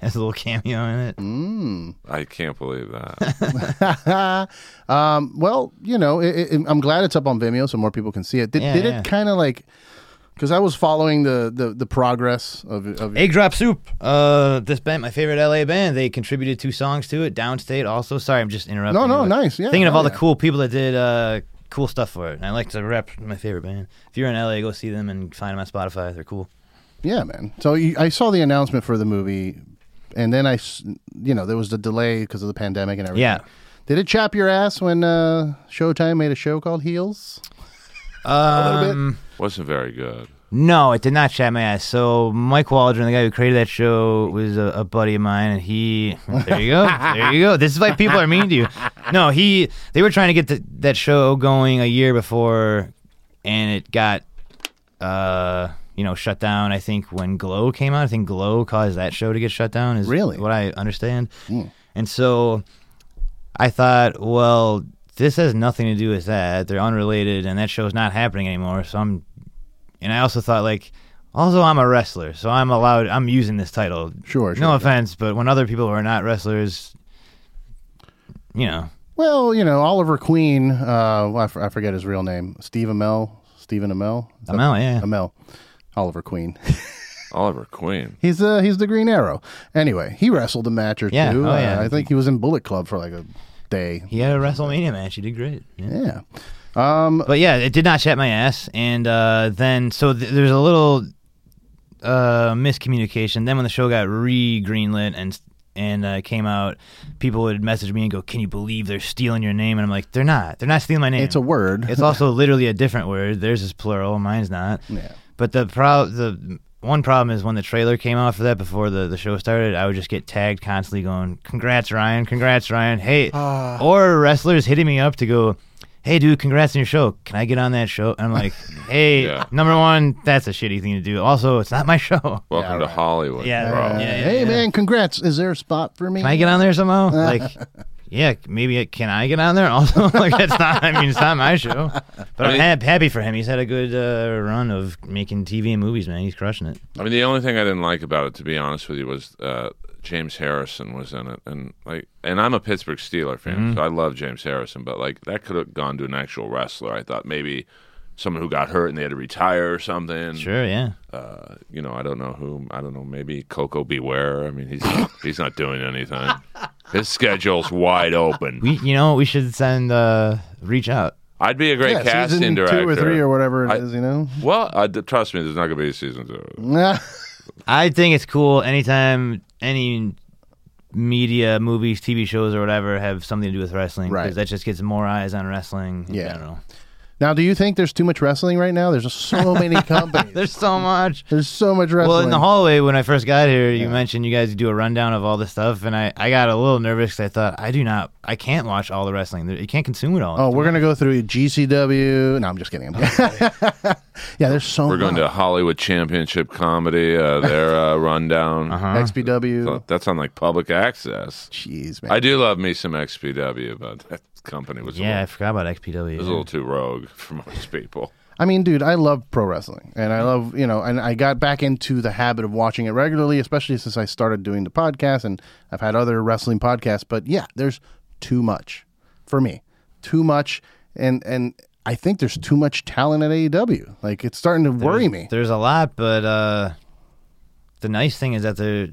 has a little cameo in it. I can't believe that. Well, I'm glad it's up on Vimeo so more people can see it. Did it kind of like, because I was following the progress of Egg Drop Soup. This band, my favorite LA band, they contributed 2 songs to it. Downstate also. Sorry, I'm just interrupting. No, you, nice. Yeah, thinking of all the cool people that did cool stuff for it. And I like to rep my favorite band. If you're in LA, go see them and find them on Spotify. They're cool. Yeah, man. So I saw the announcement for the movie, and then there was the delay because of the pandemic and everything. Yeah. Did it chap your ass when Showtime made a show called Heels? A little bit. Wasn't very good. No, it did not chat my ass. So Mike Waldron, the guy who created that show, was a buddy of mine, and there you go, there you go. This is why people are mean to you. No, they were trying to get that show going a year before, and it got shut down. I think when Glow came out, I think Glow caused that show to get shut down. Is really what I understand. And so I thought, well, this has nothing to do with that. They're unrelated, and that show's not happening anymore. So and I also thought, I'm a wrestler, so I'm using this title. Sure. No offense, but when other people who are not wrestlers, Well, Oliver Queen, I forget his real name. Stephen Amell. Yeah. Amell. Oliver Queen. Oliver Queen. He's the Green Arrow. Anyway, he wrestled a match or two. I think he was in Bullet Club for a day. He had a WrestleMania match. He did great. Yeah. But yeah, it did not chat my ass. And then, there's a little miscommunication. Then when the show got re-greenlit and came out, people would message me and go, "Can you believe they're stealing your name?" And I'm like, they're not. They're not stealing my name. It's a word. It's also literally a different word. Theirs is plural. Mine's not. Yeah. But the one problem is when the trailer came out for that before the show started, I would just get tagged constantly going, "Congrats, Ryan. Congrats, Ryan." Hey, or wrestlers hitting me up to go, "Hey, dude, congrats on your show. Can I get on that show?" And I'm like, hey, Number one, that's a shitty thing to do. Also, it's not my show. Welcome to Hollywood. Yeah. Hey, man, congrats. Is there a spot for me? Can I get on there somehow? Maybe can I get on there? Also, it's not my show. But I'm happy for him. He's had a good run of making TV and movies, man. He's crushing it. I mean, the only thing I didn't like about it, to be honest with you, was James Harrison was in it, and I'm a Pittsburgh Steelers fan, so I love James Harrison, but that could have gone to an actual wrestler. I thought maybe someone who got hurt and they had to retire or something. Sure, yeah. I don't know who. I don't know. Maybe Coco Beware. I mean, he's not doing anything. His schedule's wide open. We should reach out. I'd be a great casting season director. 2 or 3 or whatever it is. Well, trust me, there's not going to be a season 2. I think it's cool anytime any media, movies, TV shows, or whatever have something to do with wrestling. Right. Because that just gets more eyes on wrestling in general. Now, do you think there's too much wrestling right now? There's just so many companies. There's so much. There's so much wrestling. Well, in the hallway when I first got here, you mentioned you guys do a rundown of all this stuff, and I got a little nervous because I thought, I can't watch all the wrestling. You can't consume it all. Oh, we're going to go through GCW. No, I'm just kidding. Yeah, there's so much. We're going to Hollywood Championship Comedy, their rundown. XPW. So that's on public access. Jeez, man. I do love me some XPW, but that company was I forgot about XPW. It was a little too rogue for most people. I mean, dude, I love pro wrestling, and I love, and I got back into the habit of watching it regularly, especially since I started doing the podcast, and I've had other wrestling podcasts, but yeah, there's too much for me. Too much, and I think there's too much talent at AEW. It's starting to worry me. There's a lot, but the nice thing is that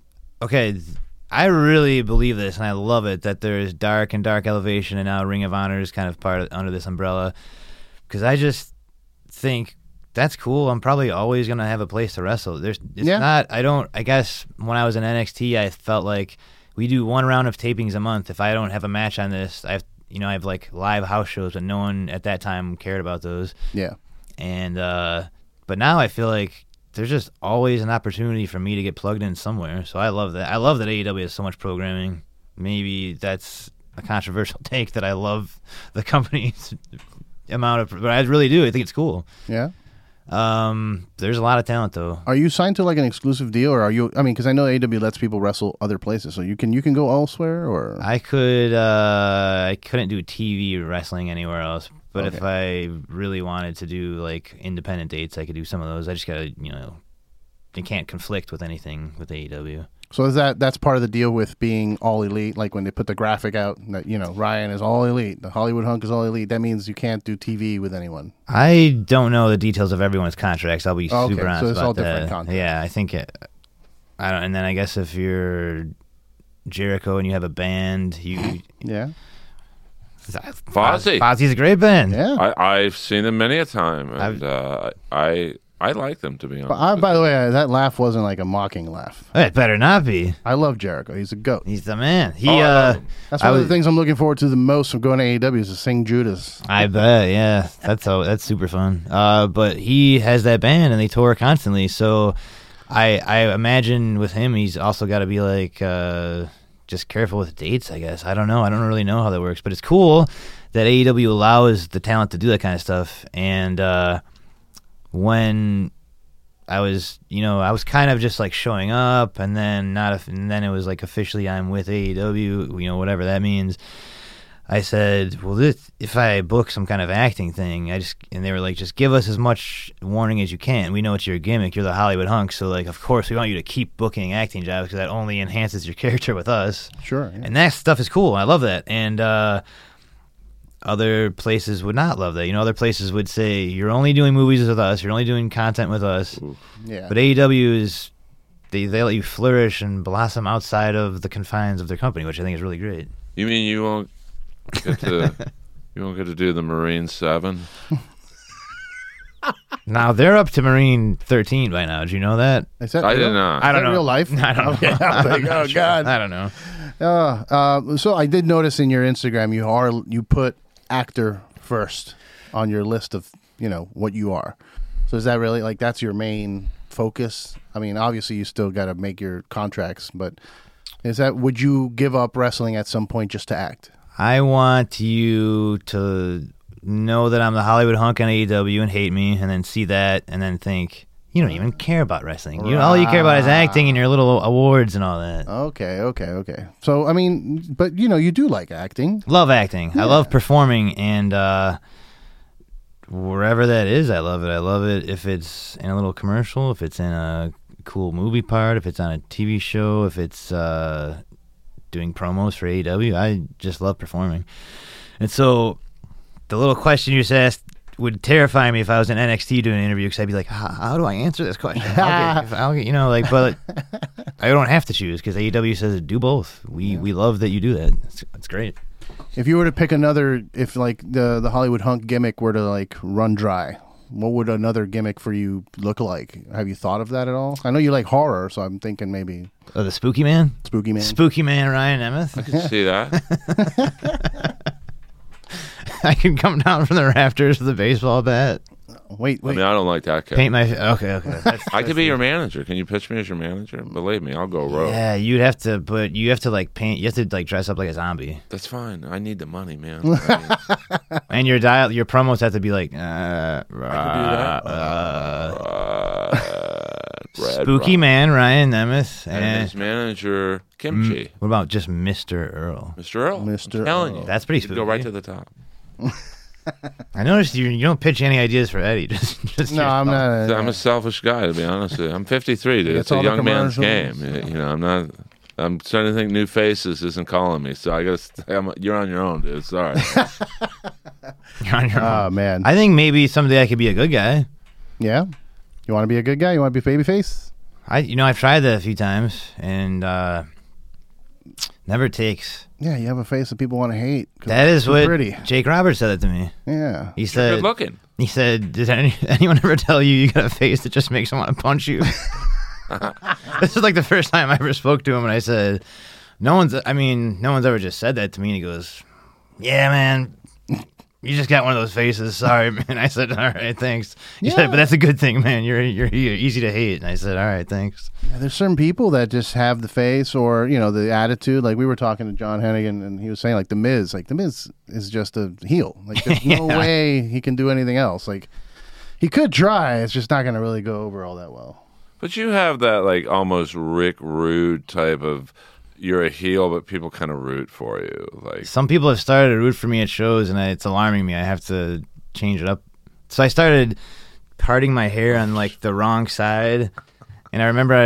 I really believe this, and I love it, that there is Dark and Dark Elevation, and now Ring of Honor is kind of under this umbrella, because I just think that's cool. I'm probably always going to have a place to wrestle. I guess when I was in NXT, I felt like we do one round of tapings a month. If I don't have a match on this, I have live house shows, but no one at that time cared about those. Yeah. And, but now I feel like there's just always an opportunity for me to get plugged in somewhere. So I love that. I love that AEW has so much programming. Maybe that's a controversial take that I love the company's amount of, but I really do. I think it's cool. Yeah. There's a lot of talent though. Are you signed to an exclusive deal, or are you? I mean, because I know AEW lets people wrestle other places, so you can go elsewhere, or I couldn't do TV wrestling anywhere else. But if I really wanted to do independent dates, I could do some of those. I just gotta, it can't conflict with anything with AEW. So that's part of the deal with being all elite? Like when they put the graphic out that, Ryan is all elite, the Hollywood hunk is all elite, that means you can't do TV with anyone. I don't know the details of everyone's contracts. I'll be super honest so it's about all that. different contracts. Yeah, I think I don't. And then I guess if you're Jericho and you have a band, Yeah. Fozzy's a great band. Yeah. I've seen them many a time, and I like them, to be honest. By the way, that laugh wasn't like a mocking laugh. It better not be. I love Jericho. He's a goat. He's the man. That's one of the things I'm looking forward to the most from going to AEW is to sing Judas. I bet, yeah. That's super fun. But he has that band, and they tour constantly. So I imagine with him, he's also got to be like just careful with dates, I guess. I don't know. I don't really know how that works. But it's cool that AEW allows the talent to do that kind of stuff. And when I was kind of just like showing up, and then and then it was like officially I'm with AEW, whatever that means. I said, well, if I book some kind of acting thing, and they were like, just give us as much warning as you can. We know it's your gimmick. You're the Hollywood hunk, so like, of course, we want you to keep booking acting jobs because that only enhances your character with us. Sure. Yeah. And that stuff is cool. I love that. And other places would not love that. Other places would say, you're only doing movies with us. You're only doing content with us. Yeah. But AEW is, they let you flourish and blossom outside of the confines of their company, which I think is really great. You mean you won't get to do the Marine 7? Now, they're up to Marine 13 by now. Did you know that? I did not. I don't know. Real life? I don't know. Okay. I'm like, oh, God. I don't know. So I did notice in your Instagram you put actor first on your list of what you are. So is that really like that's your main focus? I mean, obviously you still got to make your contracts, but would you give up wrestling at some point just to act? I want you to know that I'm the Hollywood hunk on AEW and hate me, and then see that, and then think, you don't even care about wrestling. All you care about is acting and your little awards and all that. Okay. So, I mean, but, you do like acting. Love acting. Yeah. I love performing, and wherever that is, I love it. I love it if it's in a little commercial, if it's in a cool movie part, if it's on a TV show, if it's doing promos for AEW. I just love performing. And so the little question you just asked would terrify me if I was in NXT doing an interview, because I'd be like, how do I answer this question? I'll get, but I don't have to choose because AEW says do both. We love that you do that. It's great. If you were to pick if like the Hollywood hunk gimmick were to like run dry, what would another gimmick for you look like? Have you thought of that at all? I know you like horror, so I'm thinking maybe... Oh, the Spooky Man? Spooky Man. Spooky Man Ryan Nemeth? I can see that. I can come down from the rafters with a baseball bat. Wait. I mean, I don't like that. Paint my... Okay. I could be your manager. Can you pitch me as your manager? Believe me, I'll go rogue. Yeah, you have to like paint... You have to like dress up like a zombie. That's fine. I need the money, man. And your promos have to be like... Spooky Man Ryan Nemeth and his manager Kimchi. What about just Mr. Earl? Mr. Earl. I'm telling you, that's pretty spooky. Go right to the top. I noticed you don't pitch any ideas for Eddie. Just no, I'm not. I'm a selfic guy, to be honest with you. I'm 53, dude. It's a young man's game. I'm not. I'm starting to think new faces isn't calling me, so I gotta. You're on your own, dude. Sorry. You're on your own. Oh man. I think maybe someday I could be a good guy. Yeah. You want to be a good guy? You want to be babyface? I've tried that a few times, and never takes. Yeah, you have a face that people want to hate. That is what pretty. Jake Roberts said that to me. Yeah. He said, good looking. He said, did anyone ever tell you got a face that just makes them want to punch you? This is like the first time I ever spoke to him, and I said, no one's ever just said that to me. And he goes, yeah, man. You just got one of those faces. Sorry, man. I said, all right, thanks. He said, but that's a good thing, man. You're easy to hate. And I said, all right, thanks. Yeah, there's certain people that just have the face or, the attitude. Like we were talking to John Hennigan, and he was saying, like, The Miz. Like, The Miz is just a heel. Like, there's no way he can do anything else. Like, he could try. It's just not going to really go over all that well. But you have that, like, almost Rick Rude type of... You're a heel, but people kind of root for you. Like some people have started to root for me at shows, and it's alarming me. I have to change it up. So I started parting my hair on like the wrong side, and I remember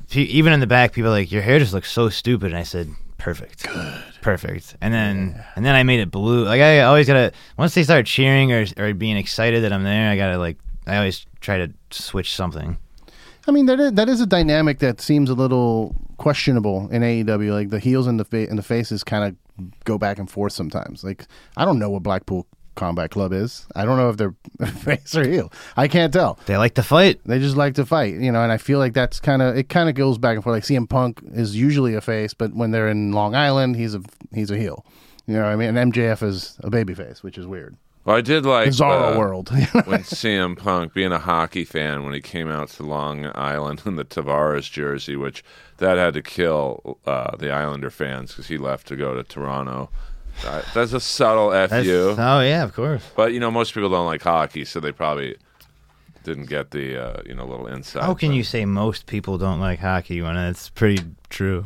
even in the back, people are like, your hair just looks so stupid. And I said, perfect. Good. Perfect. And then I made it blue. Like, I always gotta, once they start cheering or being excited that I'm there, I always try to switch something. I mean, that is a dynamic that seems a little questionable in AEW. Like, the heels and the faces kind of go back and forth sometimes. Like, I don't know what Blackpool Combat Club is. I don't know if they're face or heel. I can't tell. They like to fight. They just like to fight, and I feel like it kind of goes back and forth. Like, CM Punk is usually a face, but when they're in Long Island, he's a heel. You know what I mean? And MJF is a baby face, which is weird. Well, I did like Bizarro world. when CM Punk, being a hockey fan, when he came out to Long Island in the Tavares jersey, which that had to kill the Islander fans because he left to go to Toronto. That's a subtle FU. Oh, yeah, of course. But, most people don't like hockey, so they probably didn't get the, little insight. How can you say most people don't like hockey when it's pretty true?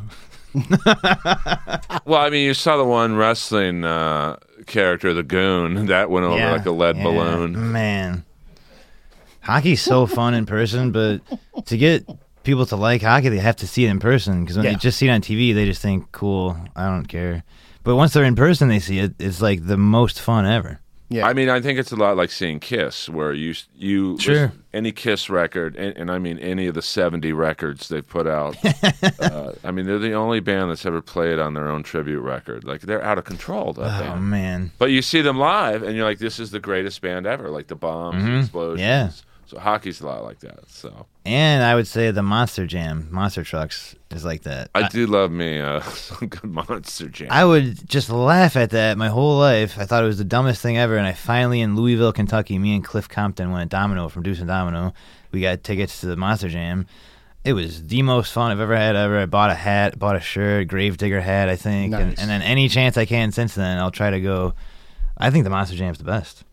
Well, I mean, you saw the one wrestling character, the Goon, that went over like a lead balloon. Man. Hockey's so fun in person, but to get people to like hockey, they have to see it in person. Because when they just see it on TV, they just think, cool, I don't care. But once they're in person, they see it. It's like the most fun ever. Yeah. I mean, I think it's a lot like seeing Kiss, where you Sure. any Kiss record, and I mean any of the 70 records they've put out. I mean, they're the only band that's ever played on their own tribute record. Like, they're out of control. That Oh, band. man. But you see them live, and you're like, this is the greatest band ever. Like the bombs, the explosions. Yeah. So hockey's a lot like that. So And I would say the Monster Jam, Monster Trucks, is like that. I do love me some good Monster Jam. I would just laugh at that my whole life. I thought it was the dumbest thing ever, and I finally, in Louisville, Kentucky, me and Cliff Compton went Domino from Deuce and Domino. We got tickets to the Monster Jam. It was the most fun I've ever had ever. I bought a hat, bought a shirt, Gravedigger hat, I think. Nice. And then any chance I can since then, I'll try to go. I think the Monster Jam's the best.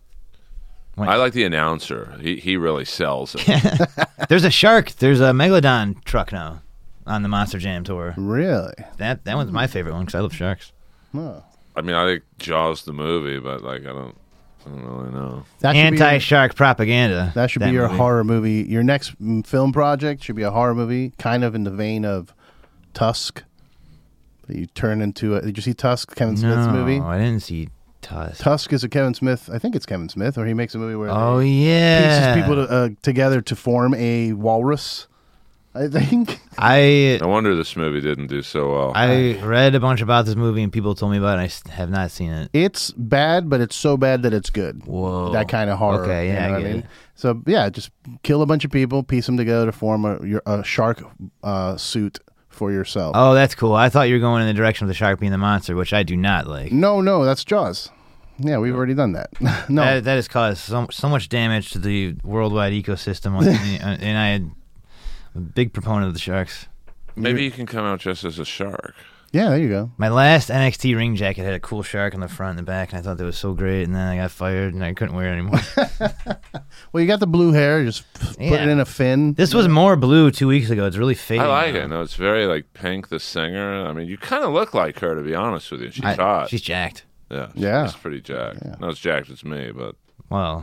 I like the announcer. He really sells it. There's a shark. There's a Megalodon truck now on the Monster Jam tour. Really? That one's my favorite one because I love sharks. Oh. I mean, I think Jaws the movie, but like I don't really know. That should be Anti-shark propaganda. That should be your movie. horror movie. Your next film project should be a horror movie, kind of in the vein of Tusk. You turn into a. Did you see Tusk, Kevin Smith's movie? No, I didn't see Tusk. Tusk is a Kevin Smith. I think it's Kevin Smith, or he makes a movie where Oh, he yeah. pieces people together to form a walrus. I think. I No wonder this movie didn't do so well. read a bunch about this movie and people told me about it. I have not seen it. It's bad, but it's so bad that it's good. Whoa. That kind of horror. Okay, yeah, you know I what get mean? it. So yeah, just kill a bunch of people, piece them together to form a shark suit for yourself. Oh, that's cool. I thought you were going in the direction of the shark being the monster, which I do not like. No, that's Jaws. Yeah, we've already done that. No, That has caused so much damage to the worldwide ecosystem, and I'm a big proponent of the sharks. Maybe you can come out just as a shark. yeah, there you go. My last NXT ring jacket had a cool shark on the front and the back, and I thought that was so great, and then I got fired, and I couldn't wear it anymore. Well, you got the blue hair. Just put Yeah. it in a fin. This was more blue 2 weeks ago. It's really fading. I like now. it. No, it's very like Pink, the singer. I mean, you kind of look like her, to be honest with you. She's hot. She's jacked. Yeah. She's pretty jacked. Not as jacked as me, but Well,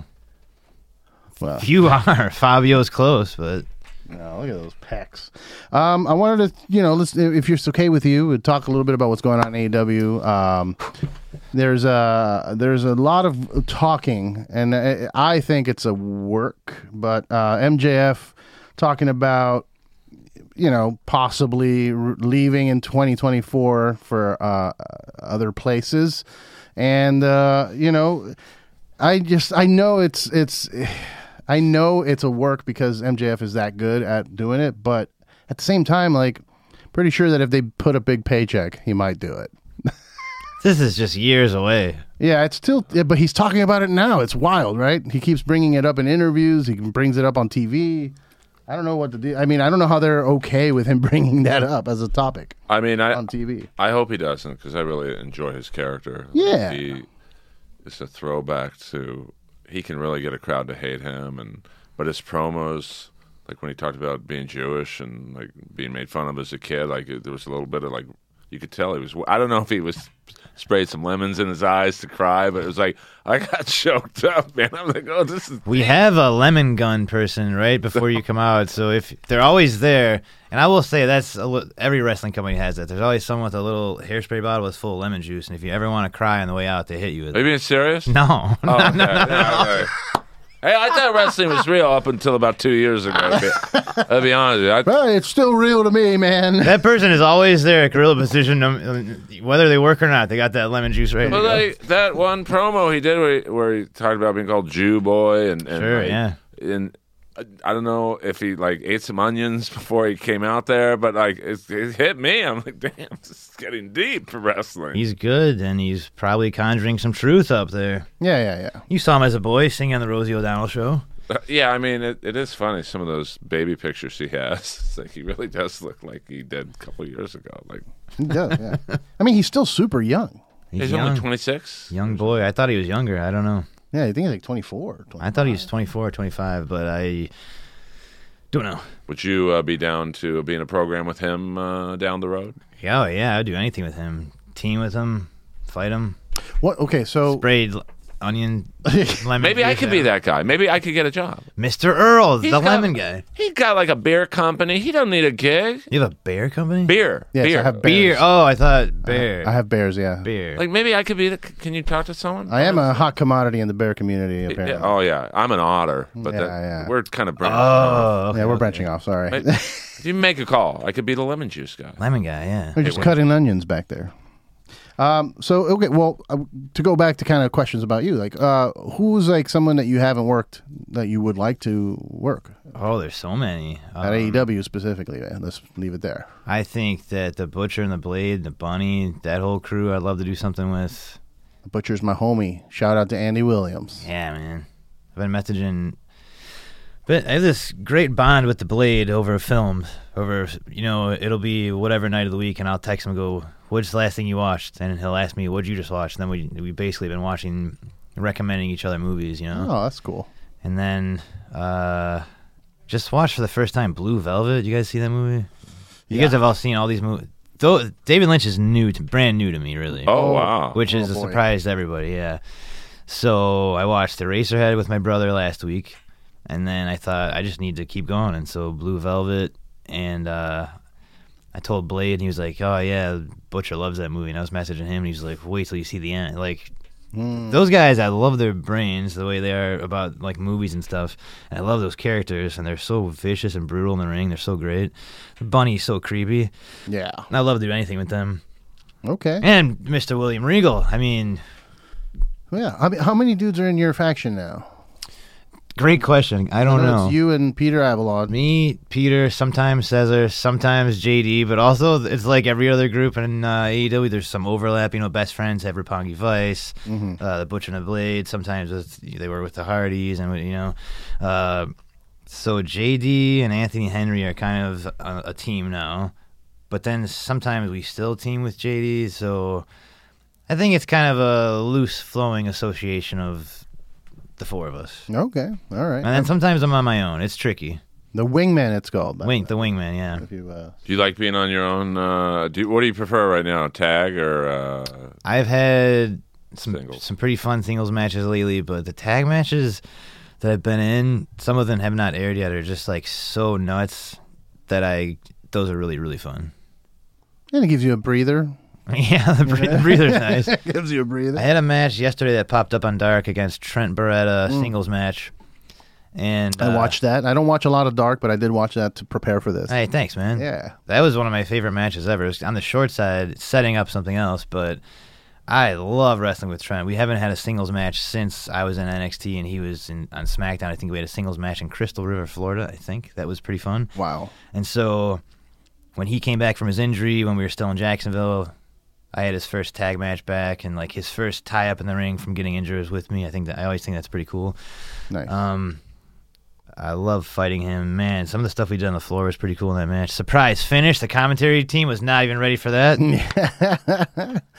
Well, you are. Fabio's close, but no, look at those pecs. I wanted to, let's, if it's okay with you, we'd talk a little bit about what's going on in AEW. There's a lot of talking, and I think it's a work, but MJF talking about, possibly leaving in 2024 for other places, and I know it's a work because MJF is that good at doing it, but at the same time, like, pretty sure that if they put a big paycheck, he might do it. this is just years away. Yeah, it's still, but he's talking about it now. It's wild, right? He keeps bringing it up in interviews. He brings it up on TV. I don't know what to do. I mean, I don't know how they're okay with him bringing that up as a topic I mean, on TV. I hope he doesn't because I really enjoy his character. Yeah. He is a throwback to. He can really get a crowd to hate him, but his promos, like when he talked about being Jewish and like being made fun of as a kid, like there was a little bit of like You could tell he was. I don't know if he was sprayed some lemons in his eyes to cry, but it was like I got choked up, man. I'm like, oh, this is. We have a lemon gun person right before you come out, so if they're always there, and I will say every wrestling company has that. There's always someone with a little hairspray bottle that's full of lemon juice, and if you ever want to cry on the way out, they hit you with Are you it. being serious? No, Oh, okay. Yeah, okay. Hey, I thought wrestling was real up until about 2 years ago. I'll be honest with you. Well, it's still real to me, man. That person is always there at gorilla position, whether they work or not. They got that lemon juice ready. Well, to go. like that one promo he did where he talked about being called Jew Boy and Sure, like, yeah. And I don't know if he like ate some onions before he came out there, but like it hit me. I'm like, damn, this is getting deep for wrestling. He's good, and he's probably conjuring some truth up there. Yeah. You saw him as a boy singing on the Rosie O'Donnell show. Yeah, I mean, it is funny, some of those baby pictures he has. It's like he really does look like he did a couple of years ago. Like He does, yeah. I mean, he's still super young. he's young. only 26. Young boy. I thought he was younger. I don't know. Yeah, I think he's like 24. I thought he was 24 or 25, but I don't know. Would you be down to be in a program with him down the road? Yeah, I'd do anything with him. Team with him, fight him, What? Okay, so sprayed onion, lemon. Maybe I juice could be out. that guy. Maybe I could get a job. Mr. Earl, He's the got- lemon guy. He got like a beer company. He don't need a gig. You have a bear company? Beer. Yes, beer. I have Beer. bears. Oh, I thought bear. I have bears, yeah. beer. Like maybe I could be the. Can you talk to someone? I am a hot commodity in the bear community, apparently. Yeah, oh yeah, I'm an otter, but Yeah. we're kind of branching off. okay, Yeah, we're okay. branching off, sorry. If you make a call, I could be the lemon juice guy. Lemon guy, yeah. We're just cutting onions back there. So, okay, well, to go back to kind of questions about you, like, who's like someone that you haven't worked that you would like to work? Oh, there's so many. At AEW specifically, man. Let's leave it there. I think that the Butcher and the Blade, the Bunny, that whole crew, I'd love to do something with. Butcher's my homie. Shout out to Andy Williams. Yeah, man. I've been messaging. But I have this great bond with the Blade over film. It'll be whatever night of the week, and I'll text him and go, "What's the last thing you watched?" And he'll ask me, "What'd you just watch?" And then we basically been watching, recommending each other movies, Oh, that's cool. And then just watched for the first time Blue Velvet. You guys see that movie? You guys have all seen all these movies. Though David Lynch is brand new to me, really. Oh wow! Which is a boy. surprise to everybody, yeah. So I watched Eraserhead with my brother last week, and then I thought I just need to keep going, and so Blue Velvet, and I told Blade, and he was like, "Oh yeah, Butcher loves that movie," and I was messaging him, and he's like, "Wait till you see the end." Like, those guys, I love their brains, the way they are about like movies and stuff, and I love those characters, and they're so vicious and brutal in the ring. They're so great. Bunny's so creepy. Yeah. And I love to do anything with them. Okay. And Mr. William Regal. I mean, Yeah. I mean, how many dudes are in your faction now? great question. I don't know. It's you and Peter Avalon. Me, Peter, sometimes Cesar, sometimes JD, but also it's like every other group in AEW. There's some overlap. Best friends have Roppongi Vice, the Butcher and the Blade. Sometimes they were with the Hardys, and so JD and Anthony Henry are kind of a team now. But then sometimes we still team with JD, so I think it's kind of a loose flowing association of the four of us. Okay. All right. And then sometimes I'm on my own. It's tricky. The Wingman, it's called. The wingman, yeah. If you, Do you like being on your own? What do you prefer right now? Tag or? I've had Singles. some pretty fun singles matches lately, but the tag matches that I've been in, some of them have not aired yet, are just like so nuts that those are really, really fun. and it gives you a breather. Yeah, the breather's nice. Gives you a breather. I had a match yesterday that popped up on Dark against Trent Beretta, singles match. And I watched that. I don't watch a lot of Dark, but I did watch that to prepare for this. Hey, thanks, man. Yeah. That was one of my favorite matches ever. It was on the short side, setting up something else, but I love wrestling with Trent. We haven't had a singles match since I was in NXT and he was on SmackDown. I think we had a singles match in Crystal River, Florida, I think. That was pretty fun. Wow. And so when he came back from his injury, when we were still in Jacksonville, I had his first tag match back, and like his first tie up in the ring from getting injured was with me. I always think that's pretty cool. Nice. I love fighting him. Man, some of the stuff we did on the floor was pretty cool in that match. Surprise finish. The commentary team was not even ready for that.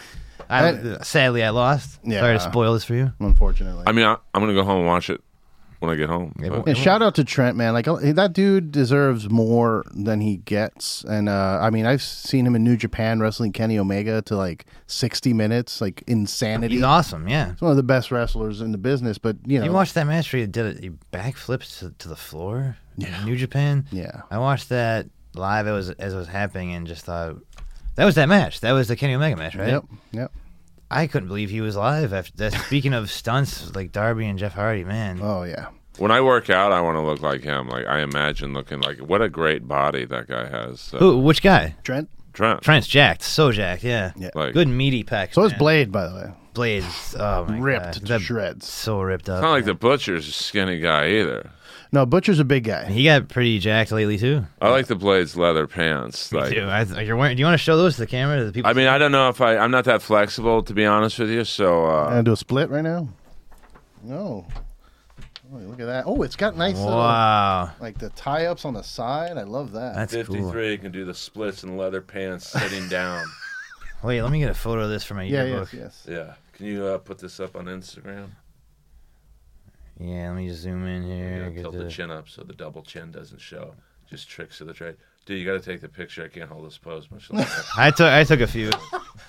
Sadly, I lost. Yeah. Sorry to spoil this for you. Unfortunately. I mean, I'm gonna go home and watch it when I get home. And shout out to Trent, man. Like that dude deserves more than he gets. And I mean, I've seen him in New Japan wrestling Kenny Omega to like 60 minutes, like insanity. He's awesome, yeah. He's one of the best wrestlers in the business. But you watched that match where he backflipped to the floor in New Japan? Yeah. I watched that live as it was happening and just thought, that was that match. That was the Kenny Omega match, right? Yep. I couldn't believe he was live after that. Speaking of stunts like Darby and Jeff Hardy, man. Oh, yeah. When I work out, I want to look like him. Like I imagine looking like what a great body that guy has. So. Who? Which guy? Trent. Trent's jacked, so jacked. Yeah. Like, good meaty pecs. So is Blade, by the way. Blade's ripped to shreds. So ripped up. It's not like the Butcher's a skinny guy either. No, Butcher's a big guy. He got pretty jacked lately too. I like the Blade's leather pants. Me like, too. You're wearing. Do you want to show those to the camera? To the people. I mean, I don't know if I'm not that flexible, to be honest with you. So Gonna do a split right now? No. Oh, look at that. Oh, it's got nice wow. like the tie-ups on the side. I love that. That's 53 can do the splits in leather pants sitting down. Wait, let me get a photo of this for my yearbook. Yes. Yeah. Can you put this up on Instagram? Yeah, let me just zoom in here. Tilt the chin up so the double chin doesn't show. Just tricks of the trade. Dude, you got to take the picture. I can't hold this pose much longer. I took a few.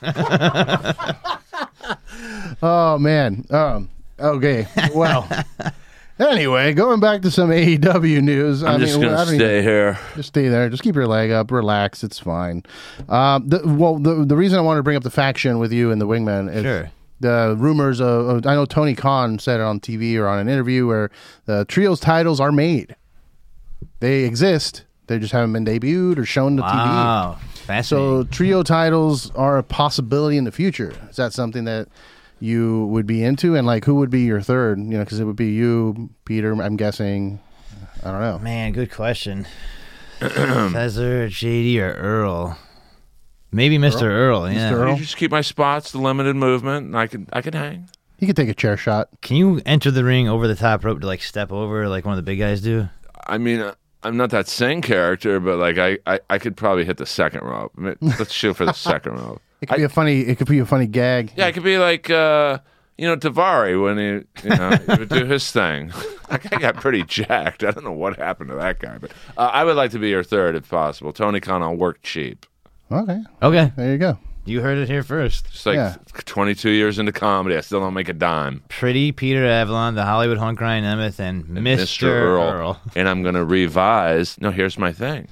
Oh man. Okay. Well. Anyway, going back to some AEW news. I'm just gonna stay here. Just stay there. Just keep your leg up. Relax. It's fine. The reason I wanted to bring up the faction with you and the Wingman is Sure. the rumors of I know Tony Khan said it on TV or on an interview where the trios titles are made. They exist. They just haven't been debuted or shown to TV. Wow, fascinating. So trio titles are a possibility in the future. Is that something that you would be into? And like, who would be your third? You know, because it would be you, Peter. I'm guessing. I don't know. Man, good question. Feather, JD, or Earl? Maybe Mr. Earl. Yeah. Mr. Earl? You just keep my spots, the limited movement, and I can hang. He could take a chair shot. Can you enter the ring over the top rope to like step over like one of the big guys do? I mean, I'm not that Singh character, but like I could probably hit the second rope. I mean, let's shoot for the second rope. It could be a funny. It could be a funny gag. Yeah, it could be like Davari when he would do his thing. That guy got pretty jacked. I don't know what happened to that guy, but I would like to be your third if possible. Tony Khan, I'll work cheap. Okay. Okay. There you go. You heard it here first. Just like 22 years into comedy, I still don't make a dime. Pretty Peter Avalon, the Hollywood Hunk Ryan Emmett, and Mr. Earl. And I'm going to revise. No, here's my thing.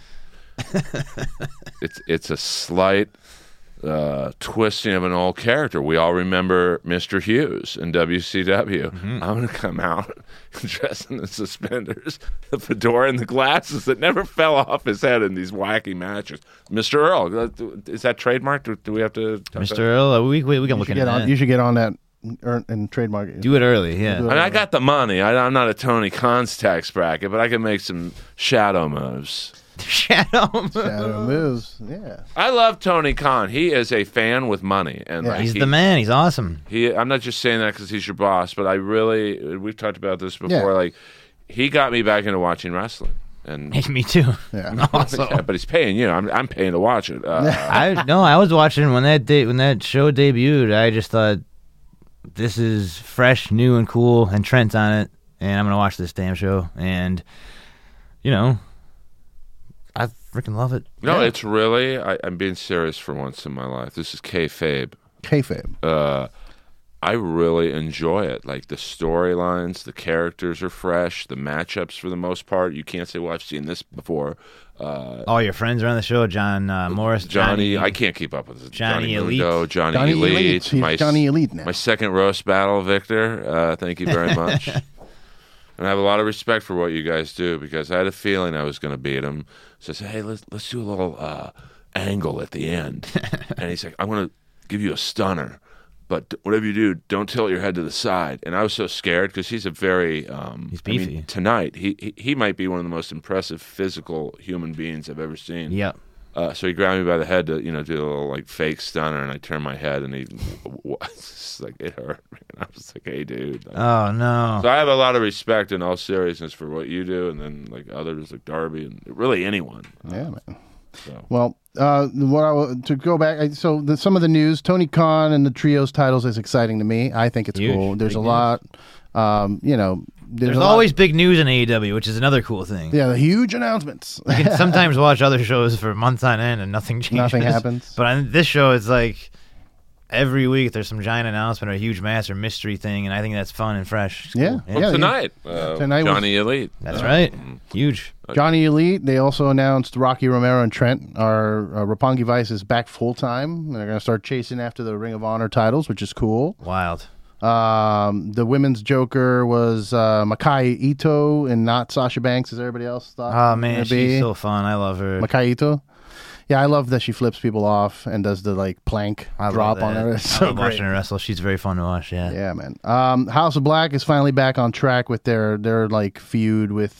It's a slight twisting of an old character. We all remember Mr. Hughes in WCW. I'm going to come out dressed in the suspenders, the fedora, and the glasses that never fell off his head in these wacky matches. Mr. Earl, is that trademarked? Do we have to? Mr. Earl, we can look into that. You should get on that and trademark it. Do it early, yeah. I mean, I got the money. I'm not a Tony Khan's tax bracket, but I can make some shadow moves. Shadow moves. Yeah. I love Tony Khan. He is a fan with money, and he's the man. He's awesome. I'm not just saying that because he's your boss, but we've talked about this before. Like, he got me back into watching wrestling, and me too. Yeah. Also. Yeah, but he's paying you. I'm paying to watch it. I was watching when that show debuted. I just thought this is fresh, new, and cool, and Trent's on it, and I'm gonna watch this damn show, and I freaking love it. No, it's really. I'm being serious for once in my life. This is kayfabe. Kayfabe. I really enjoy it. Like the storylines, the characters are fresh. The matchups, for the most part, you can't say, "Well, I've seen this before." All your friends are on the show. John Morris, Johnny. I can't keep up with this. Johnny Elite, Elite. Johnny Elite. He's Johnny Elite now. My second roast battle, Victor. Thank you very much. And I have a lot of respect for what you guys do because I had a feeling I was going to beat him. So I said, hey, let's do a little angle at the end. And he's like, I'm going to give you a stunner. But whatever you do, don't tilt your head to the side. And I was so scared because he's a very he's beefy. I mean, tonight, he might be one of the most impressive physical human beings I've ever seen. Yep. So he grabbed me by the head to, do a little like fake stunner, and I turned my head, and it's like it hurt. And I was like, "Hey, dude." Oh no. So I have a lot of respect in all seriousness for what you do, and then like others like Darby and really anyone. Yeah, man. So. Well, to go back, some of the news: Tony Khan and the trios titles is exciting to me. I think it's huge. cool. There's a lot. There's always big news in AEW, which is another cool thing. Yeah, the huge announcements. You can sometimes watch other shows for months on end and nothing changes. Nothing happens. But on this show, it's like every week there's some giant announcement or a huge match or mystery thing, and I think that's fun and fresh. It's Yeah. cool. Well, tonight, Tonight was- Johnny Elite. That's right. Huge. Johnny Elite. They also announced Rocky Romero and Trent are Roppongi Vice is back full time. They're going to start chasing after the Ring of Honor titles, which is cool. Wild. The women's Joker was Makai Ito and not Sasha Banks, as everybody else thought. Oh, man, she's so fun. I love her. Makai Ito. Yeah, I love that she flips people off and does the plank I drop love on that. her. It's I so love great. watching her wrestle. She's very fun to watch, yeah. Yeah, man. House of Black is finally back on track with their feud with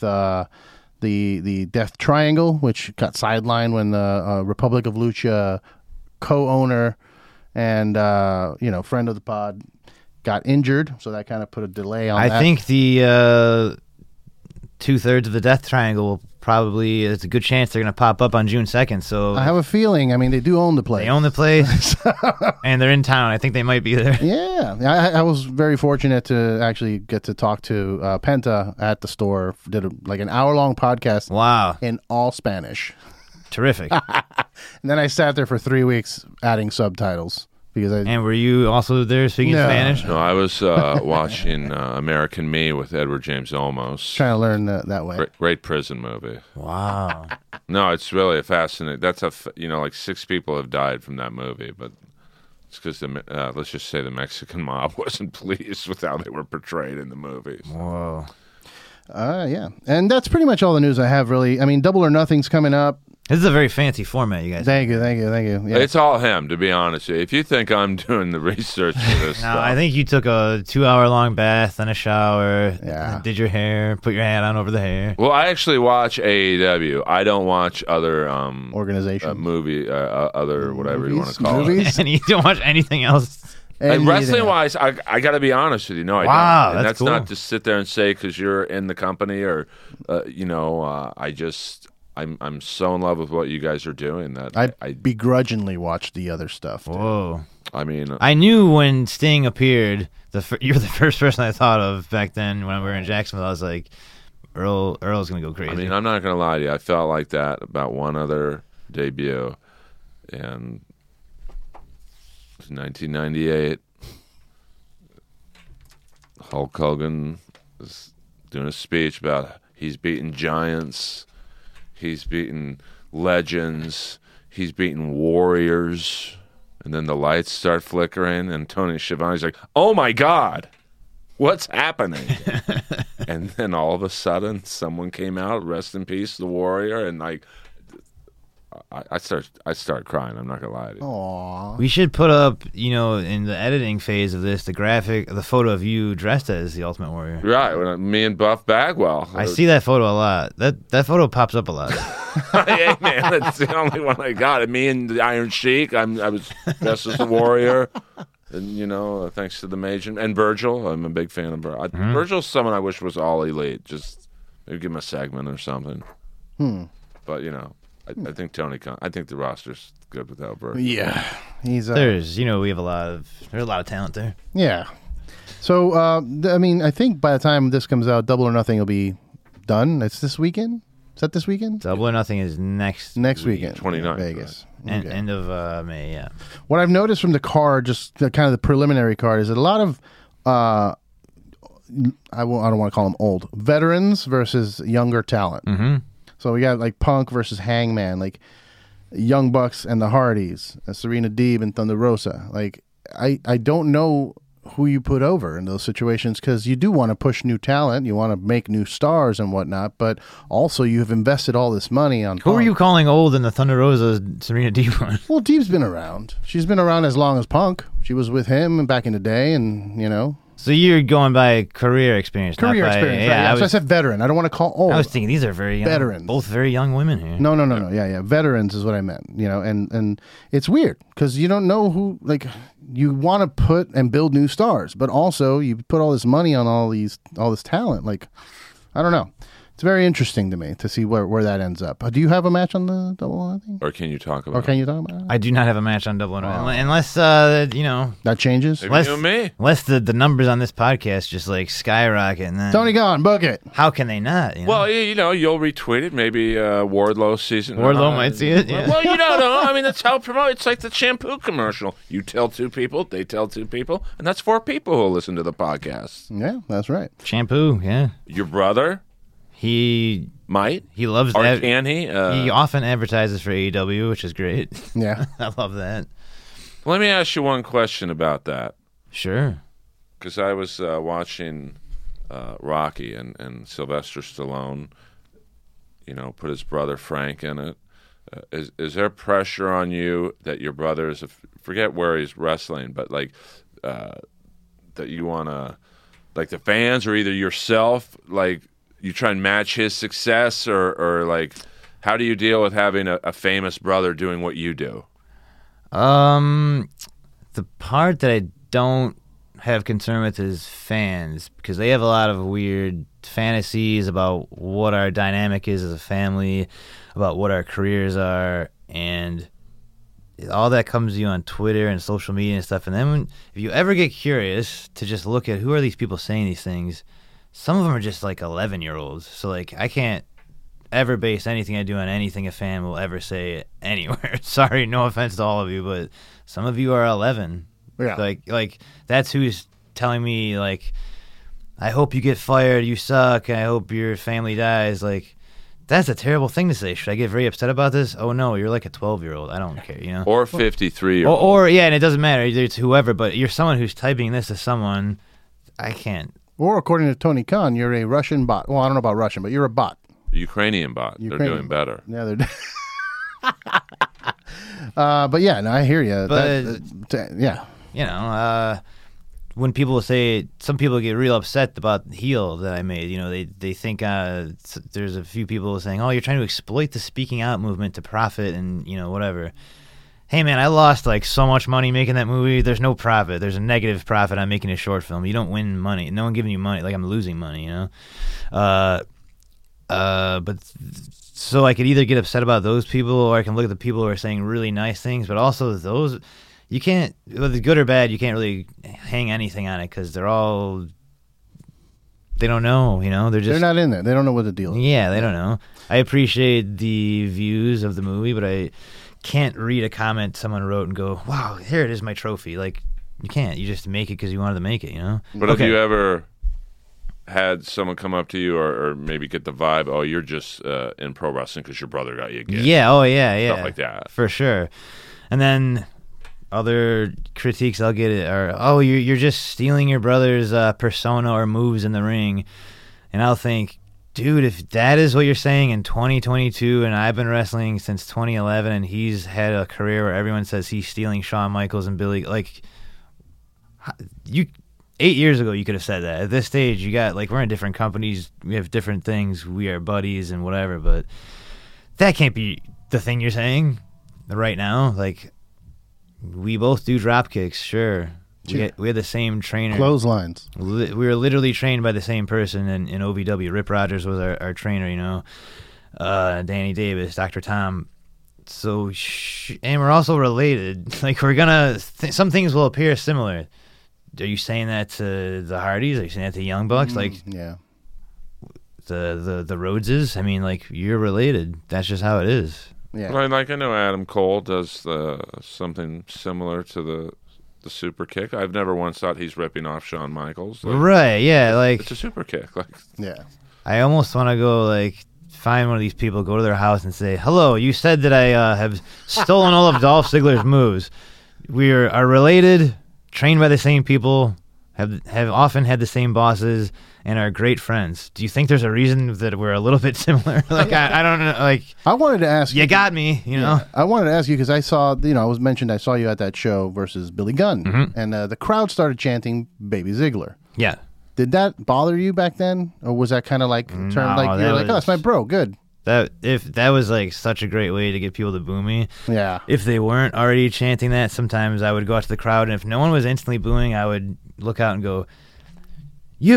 the Death Triangle, which got sidelined when the Republic of Lucha co-owner and friend of the pod got injured, so that kind of put a delay on that. I think the 2/3 of the Death Triangle will probably, it's a good chance they're going to pop up on June 2nd. So I have a feeling. I mean, they do own the place. they own the place, and they're in town. I think they might be there. Yeah, I was very fortunate to actually get to talk to Penta at the store. Did an hour-long podcast Wow. in all Spanish. Terrific. And then I sat there for 3 weeks adding subtitles because And were you also there speaking No. Spanish? No, I was watching American Me with Edward James Olmos. trying to learn that way. Great prison movie. Wow. No, it's really a fascinating. That's like 6 people have died from that movie, but it's because let's just say the Mexican mob wasn't pleased with how they were portrayed in the movies. Whoa. Yeah. And that's pretty much all the news I have, really. I mean, Double or Nothing's coming up. This is a very fancy format, you guys. Thank you. Yeah. It's all him, to be honest with you. If you think I'm doing the research for this No, stuff, I think you took a 2-hour-long bath and a shower, Yeah. did your hair, put your hat on over the hair. well, I actually watch AEW. I don't watch other Organization. movie, other whatever you want to call it. Movies? And you don't watch anything else. And wrestling wise, I got to be honest with you. No, I Wow, don't. And that's that's not cool. to sit there and say because you're in the company or, I'm so in love with what you guys are doing that I begrudgingly watched the other stuff. dude. Whoa. I mean, I knew when Sting appeared, you were the first person I thought of back then when we were in Jacksonville. I was like, Earl's going to go crazy. I mean, I'm not going to lie to you. I felt like that about one other debut, and it was 1998. Hulk Hogan was doing a speech about he's beaten giants, he's beaten legends, he's beaten warriors, and then the lights start flickering, and Tony Schiavone's like, "Oh my God, what's happening?" And then all of a sudden, someone came out, rest in peace, the warrior, and I start crying. I'm not gonna lie to you. Aw. we should put up, in the editing phase of this, the photo of you dressed as the Ultimate Warrior. Right, me and Buff Bagwell. I see that photo a lot. That photo pops up a lot. Hey man, that's the only one I got. And me and the Iron Sheik. I was dressed as the warrior, and thanks to the mage and Virgil. I'm a big fan of Virgil. Virgil's someone I wish was all elite. Just maybe give him a segment or something. But I think Tony. I think the roster's good without Virgil. Yeah. He's There's a lot of talent there. Yeah. So, I think by the time this comes out, Double or Nothing will be done. It's this weekend? Is that this weekend? Double or Nothing is next Weekend. 29th, Vegas. and Okay. end of May, yeah. What I've noticed from the card, just the kind of the preliminary card, is that a lot of, I don't want to call them old, veterans versus younger talent. Mm-hmm. So we got like Punk versus Hangman, like Young Bucks and the Hardys, Serena Deeb and Thunder Rosa. Like, I don't know who you put over in those situations because you do want to push new talent, you want to make new stars and whatnot, but also you have invested all this money on Who Punk. are you calling old in the Thunder Rosa Serena Deeb one? Well, Deeb's been around. She's been around as long as Punk. She was with him back in the day, and So you're going by career experience, not career by, experience. Right? Yeah, Yeah, so I said veteran. I don't want to call old. I was thinking these are very young, Veterans. both very young women here. No. Yeah. Veterans is what I meant. And it's weird because you don't know who. Like, you want to put and build new stars, but also you put all this money on all this talent. Like, I don't know. It's very interesting to me to see where that ends up. Do you have a match on the double or nothing? Or can you talk about? Or can you talk about it? I do not have a match on Double or Nothing unless that changes. Maybe you and me. unless the numbers on this podcast just like skyrocket. And then Tony Khan, book it. how can they not? Well, you'll retweet it. Maybe Wardlow sees it. Wardlow might see it. Yeah. Well, you don't know. I mean, that's how promote. It's like the shampoo commercial. You tell 2 people, they tell 2 people, and that's 4 people who listen to the podcast. Yeah, that's right. Shampoo. Yeah. Your brother He loves or that. can he? He often advertises for AEW, which is great. Yeah. I love that. Let me ask you one question about that. Sure. Because I was watching Rocky and Sylvester Stallone, put his brother Frank in it. Is there pressure on you that your brother is, forget where he's wrestling, but like that you want to, like the fans or either yourself, like you try and match his success or like how do you deal with having a famous brother doing what you do? The part that I don't have concern with is fans because they have a lot of weird fantasies about what our dynamic is as a family, about what our careers are, and all that comes to you on Twitter and social media and stuff. And then if you ever get curious to just look at who are these people saying these things, some of them are just like 11-year-olds. So like I can't ever base anything I do on anything a fan will ever say anywhere. Sorry, no offense to all of you, but some of you are 11. Yeah. Like that's who's telling me like, I hope you get fired, you suck, I hope your family dies. Like, that's a terrible thing to say. Should I get very upset about this? Oh no, you're like a 12-year-old. I don't care, Or 53-year-old. Or yeah, and it doesn't matter. It's whoever, but you're someone who's typing this to someone. I can't. Or according to Tony Khan, you're a Russian bot. Well, I don't know about Russian, but you're a bot. Ukrainian bot. They're doing better. Yeah, they're. But yeah, no, I hear you. But Yeah. When people say, some people get real upset about the heel that I made. They think there's a few people saying, "Oh, you're trying to exploit the speaking out movement to profit," and whatever. Hey man, I lost like so much money making that movie. There's no profit. There's a negative profit on making a short film. You don't win money. No one giving you money. Like I'm losing money. But so I could either get upset about those people, or I can look at the people who are saying really nice things. But also those. You can't, whether good or bad, you can't really hang anything on it because they don't know, they're not in there. They don't know what the deal is. Yeah, they don't know. I appreciate the views of the movie, but I can't read a comment someone wrote and go, wow, here it is, my trophy. Like, you can't. You just make it because you wanted to make it, But Have you ever had someone come up to you or maybe get the vibe, oh, you're just in pro wrestling because your brother got you a gig? Yeah, oh, yeah. Stuff like that. For sure. And then other critiques I'll get are, oh, you're just stealing your brother's persona or moves in the ring. And I'll think, dude, if that is what you're saying in 2022 and I've been wrestling since 2011 and he's had a career where everyone says he's stealing Shawn Michaels and Billy, like, 8 years ago you could have said that. At this stage, you got, like, we're in different companies, we have different things, we are buddies and whatever, but that can't be the thing you're saying right now. Like, we both do drop kicks, sure. We had the same trainer. Clotheslines. We were literally trained by the same person in OVW. Rip Rogers was our trainer, Danny Davis, Dr. Tom. So, and we're also related. Like, we're gonna, some things will appear similar. Are you saying that to the Hardys? Are you saying that to Young Bucks? Like, yeah. The Rhodeses? I mean, like, you're related. That's just how it is. Yeah. Well, like I know Adam Cole does something similar to the super kick. I've never once thought he's ripping off Shawn Michaels. Like, right? Yeah, like it's a super kick. Like, yeah. I almost want to go like find one of these people, go to their house, and say, "Hello, you said that I have stolen all of Dolph Ziggler's moves. We are related, trained by the same people, have often had the same bosses." And are great friends. Do you think there's a reason that we're a little bit similar? Like, I don't know. Like, I wanted to ask you. Got me, Yeah, I wanted to ask you because I saw, I was mentioned, I saw you at that show versus Billy Gunn. And the crowd started chanting Baby Ziggler. Yeah. Did that bother you back then? Or was that kind of like, turned like, you're like, oh, it's my bro, good. That was like such a great way to get people to boo me. Yeah. If they weren't already chanting that, sometimes I would go out to the crowd, and if no one was instantly booing, I would look out and go, "You,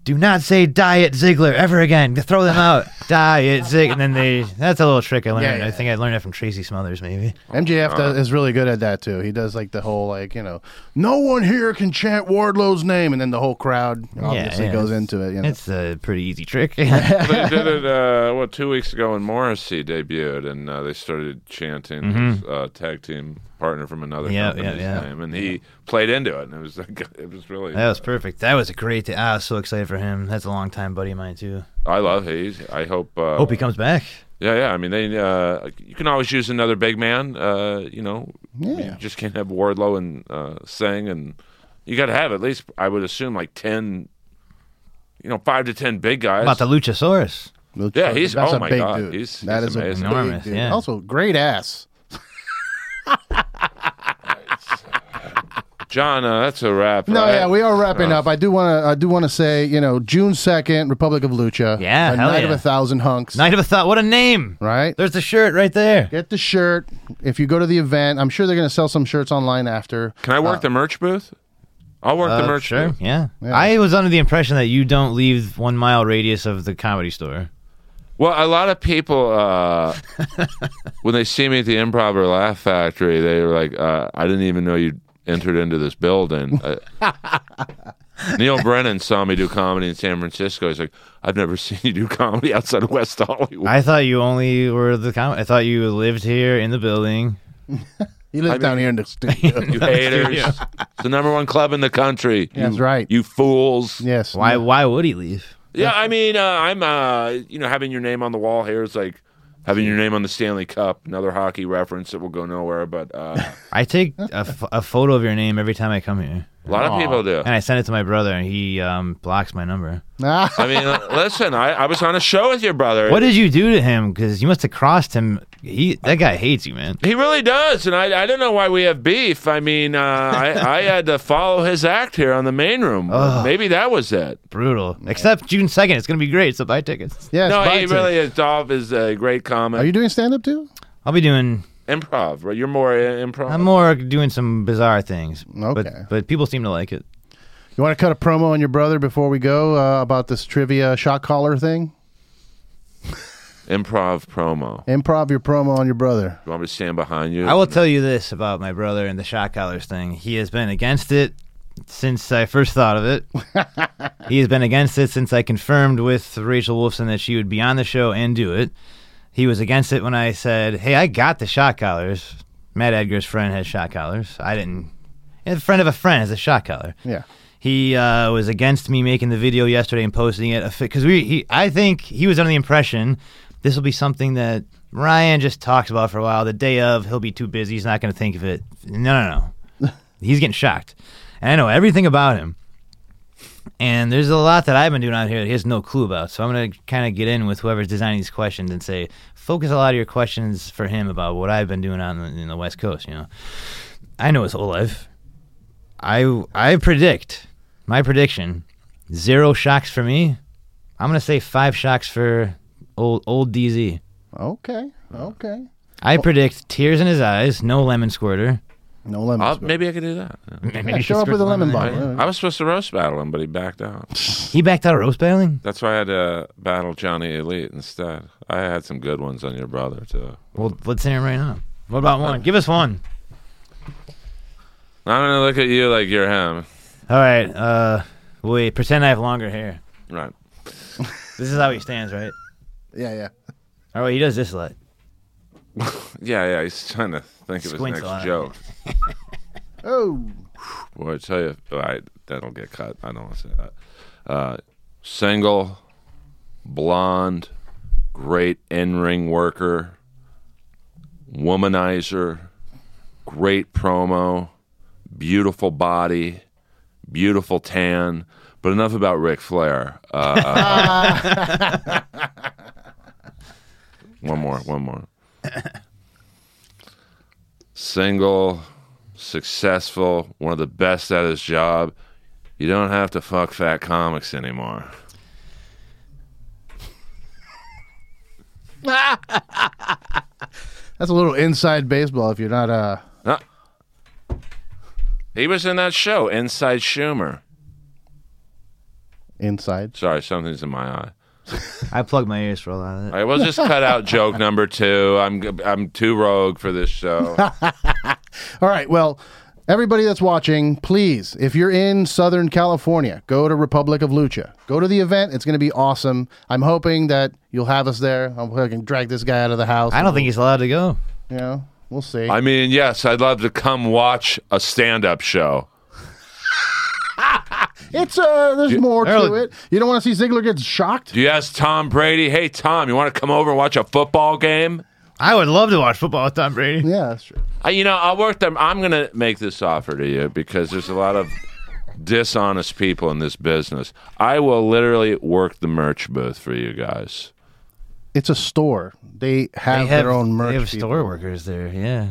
do not say Diet Ziggler ever again. Throw them out. Diet Zig. And then that's a little trick I learned. Yeah. I think I learned it from Tracy Smothers, maybe. MJF is really good at that too. He does like the whole like, no one here can chant Wardlow's name, and then the whole crowd obviously goes into it. It's a pretty easy trick. They did it 2 weeks ago when Morrissey debuted, and they started chanting his tag team partner from another company's name, and he played into it, and it was really that was perfect. That was a great day. I was so excited for him. That's a long time buddy of mine too. I love Hayes. I hope he comes back. Yeah. I mean, they you can always use another big man. You just can't have Wardlow and Singh, and you got to have at least, I would assume, like 10, 5 to 10 big guys. About the Luchasaurus. Yeah, he's that's oh a my big god, dude. he's That is amazing. enormous. dude. Yeah. Also, great ass. John, that's a wrap. No, right? yeah, we are wrapping up. I do want to say, June 2nd, Republic of Lucha. Yeah, a hell Night yeah. of 1,000 hunks. Night of a Thought. What a name. Right? There's the shirt right there. Get the shirt. If you go to the event, I'm sure they're going to sell some shirts online after. Can I work the merch booth? I'll work the merch Sure. booth. Yeah. Yeah. I was under the impression that you don't leave 1 mile radius of the Comedy Store. Well, a lot of people, when they see me at the Improv or Laugh Factory, they were like, I didn't even know you entered into this building. Neil Brennan saw me do comedy in San Francisco. He's like, I've never seen you do comedy outside of West Hollywood. I thought you only were I thought you lived here in the building. He lives down here in the studio. You haters. It's the number one club in the country. That's right. You fools. Yes. Why would he leave? Yeah, I mean, I'm, having your name on the wall here is like having your name on the Stanley Cup, another hockey reference that will go nowhere, but I take a photo of your name every time I come here. a lot of people do. And I send it to my brother, and he blocks my number. Ah, I mean, listen, I was on a show with your brother. What did you do to him? Because you must have crossed him. That guy hates you, man. He really does, and I don't know why we have beef. I mean, I had to follow his act here on the main room. Maybe that was it. Brutal. Except June 2nd. It's going to be great, so buy tickets. yes, No, bye, he Tim. really is. Dolph is a great comic. Are you doing stand-up too? I'll be doing... Improv, right? You're more improv. I'm more doing some bizarre things. Okay. But people seem to like it. You want to cut a promo on your brother before we go about this trivia shot caller thing? Improv promo. Improv your promo on your brother. You want me to stand behind you? I will tell you this about my brother and the shot collars thing. He has been against it since I first thought of it. He has been against it since I confirmed with Rachel Wolfson that she would be on the show and do it. He was against it when I said, hey, I got the shot collars. Matt Edgar's friend has shot collars. I didn't. A friend of a friend has a shot collar. Yeah. He was against me making the video yesterday and posting it because I think he was under the impression this will be something that Ryan just talks about for a while. The day of, he'll be too busy. He's not going to think of it. No. He's getting shocked. And I know everything about him. And there's a lot that I've been doing out here that he has no clue about. So I'm going to kind of get in with whoever's designing these questions and say, focus a lot of your questions for him about what I've been doing out in the West Coast. I know his whole life. I predict, my prediction, 0 shocks for me. I'm going to say 5 shocks for old DZ. Okay. I predict tears in his eyes, no lemon squirter. No lemons. Maybe I could do that. Yeah. Maybe Yeah, you show should up with a squirt lemon in bottle. there. Yeah. I was supposed to roast battle him, but he backed out. He backed out of roast battling? That's why I had to battle Johnny Elite instead. I had some good ones on your brother, too. Well, let's hear him right now. What about one? Give us one. I'm going to look at you like you're him. All right. Wait, pretend I have longer hair. Right. This is how he stands, right? Yeah. Oh, wait, he does this a lot. Yeah, he's trying to think of his Squints a next lot. joke. Oh. Boy, I tell you, that'll get cut. I don't want to say that. Single, blonde, great in-ring worker, womanizer, great promo, beautiful body, beautiful tan, but enough about Ric Flair. One more. Single, successful, one of the best at his job. You don't have to fuck fat comics anymore. That's a little inside baseball if you're not He was in that show, Inside Schumer. Inside. Sorry, something's in my eye. I plugged my ears for a lot of All it. right, we'll just cut out joke number 2. I'm too rogue for this show. All right. Well, everybody that's watching, please, if you're in Southern California, go to Republic of Lucha. Go to the event. It's going to be awesome. I'm hoping that you'll have us there. I'm hoping I can drag this guy out of the house. I don't think he's allowed to go. You know, we'll see. I mean, yes, I'd love to come watch a stand-up show. It's there's more to Earl- it. You don't want to see Ziggler get shocked? Do you ask Tom Brady, hey, Tom, you want to come over and watch a football game? I would love to watch football with Tom Brady. Yeah, that's true. I'll work them. I'm going to make this offer to you because there's a lot of dishonest people in this business. I will literally work the merch booth for you guys. It's a store. They have their own merch. They have people. store workers there, yeah.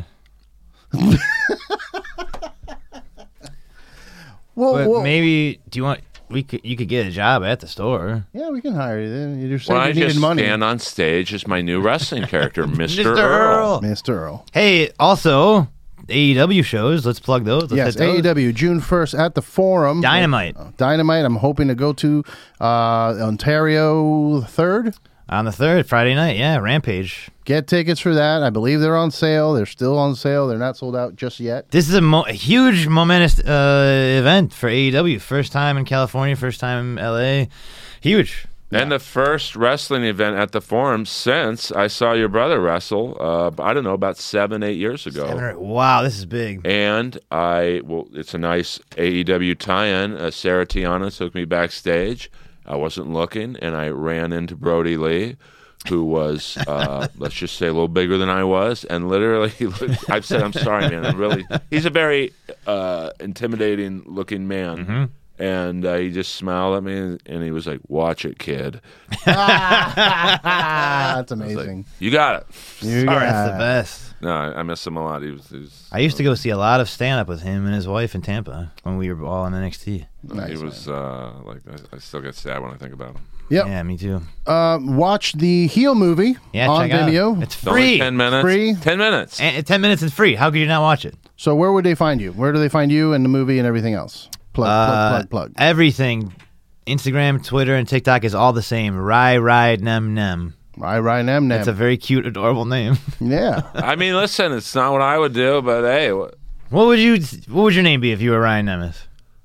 Well, But maybe, you could get a job at the store. yeah, we can hire you. You just When said I you needed just money. stand on stage as my new wrestling character, Mr. Mr. Earl. Mr. Earl. Hey, also, AEW shows. Let's plug those. Yes, Let's hit those. AEW, June 1st at the Forum. Dynamite. Dynamite. I'm hoping to go to Ontario 3rd. On the 3rd, Friday night, yeah, Rampage. Get tickets for that. I believe they're on sale. They're still on sale. They're not sold out just yet. This is a huge, momentous event for AEW. First time in California, first time in LA. Huge. And the first wrestling event at the Forum since I saw your brother wrestle, I don't know, about 7-8 years ago. Wow, this is big. And it's a nice AEW tie-in. Sarah Tiana took me backstage. I wasn't looking, and I ran into Brody Lee, who was, let's just say, a little bigger than I was. And literally, I've said, I'm sorry, man. He's a very intimidating-looking man. Mm-hmm. And he just smiled at me, and he was like, "Watch it, kid." That's amazing. You got it. You That's got the it. best. No, I miss him a lot. He was I used to go see a lot of stand-up with him and his wife in Tampa when we were all on NXT. Nice, he was like I still get sad when I think about him. Yep. Yeah, me too. Watch the Heel movie Yeah, on check Vimeo. out. It's It's only free. 10 minutes. Free? 10 minutes. And 10 minutes is free. How could you not watch it? So where would they find you? Where do they find you and the movie and everything else? Plug. Everything. Instagram, Twitter, and TikTok is all the same. Ride, Nem. Ryan M. It's a very cute, adorable name. Yeah. I mean, listen, it's not what I would do, but hey, What would your name be if you were Ryan Nemeth?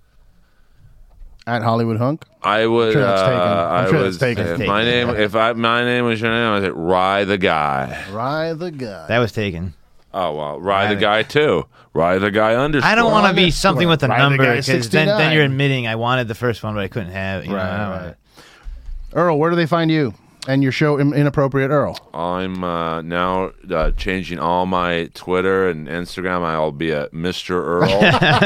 At Hollywood Hunk. I would. sure that's taken. I'm I sure would. that's taken. If It's my taken, name, my name was your name, I would say Rye the Guy. Rye the guy. That was taken. Oh well, Rye the Guy too. Rye the Guy underscore. I don't want to be underscore. something with a Ryan the number Guy because 69. then you're admitting I wanted the first one, but I couldn't have. You know, I don't Right. Earl, where do they find you and your show, Inappropriate Earl? I'm now changing all my Twitter and Instagram. I'll be at Mr. Earl.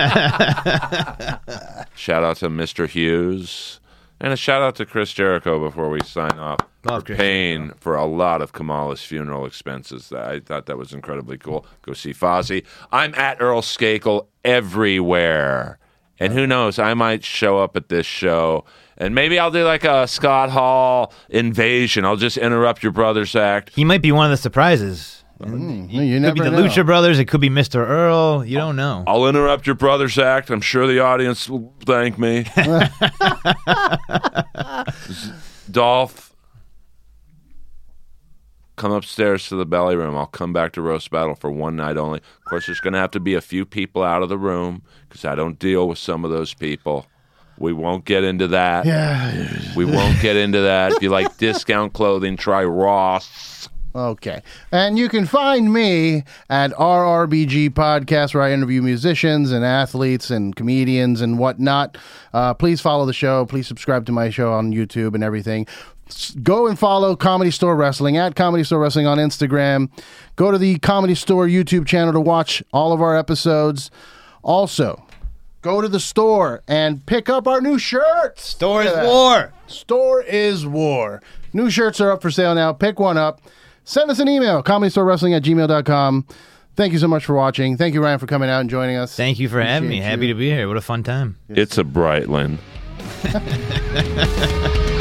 Shout out to Mr. Hughes. And a shout out to Chris Jericho before we sign off. Love for Chris paying for a lot of Kamala's funeral expenses. I thought that was incredibly cool. Go see Fozzy. I'm at Earl Skakel everywhere. And who knows, I might show up at this show. And maybe I'll do like a Scott Hall invasion. I'll just interrupt your brother's act. He might be one of the surprises. You Could never be the know. Lucha Brothers. It could be Mr. Earl. You don't know. I'll interrupt your brother's act. I'm sure the audience will thank me. Dolph, come upstairs to the belly room. I'll come back to Roast Battle for one night only. Of course, there's going to have to be a few people out of the room because I don't deal with some of those people. We won't get into that. Yeah. We won't get into that. If you like discount clothing, try Ross. Okay. And you can find me at RRBG Podcast, where I interview musicians and athletes and comedians and whatnot. Please follow the show. Please subscribe to my show on YouTube and everything. Go and follow Comedy Store Wrestling at Comedy Store Wrestling on Instagram. Go to the Comedy Store YouTube channel to watch all of our episodes. Also, go to the store and pick up our new shirts. Store is Look at that. war. Store is war. New shirts are up for sale now. Pick one up. Send us an email, comedystorewrestling@gmail.com. Thank you so much for watching. Thank you, Ryan, for coming out and joining us. Thank you for having me. Appreciate Happy you. to be here. What a fun time. It's a Breitling.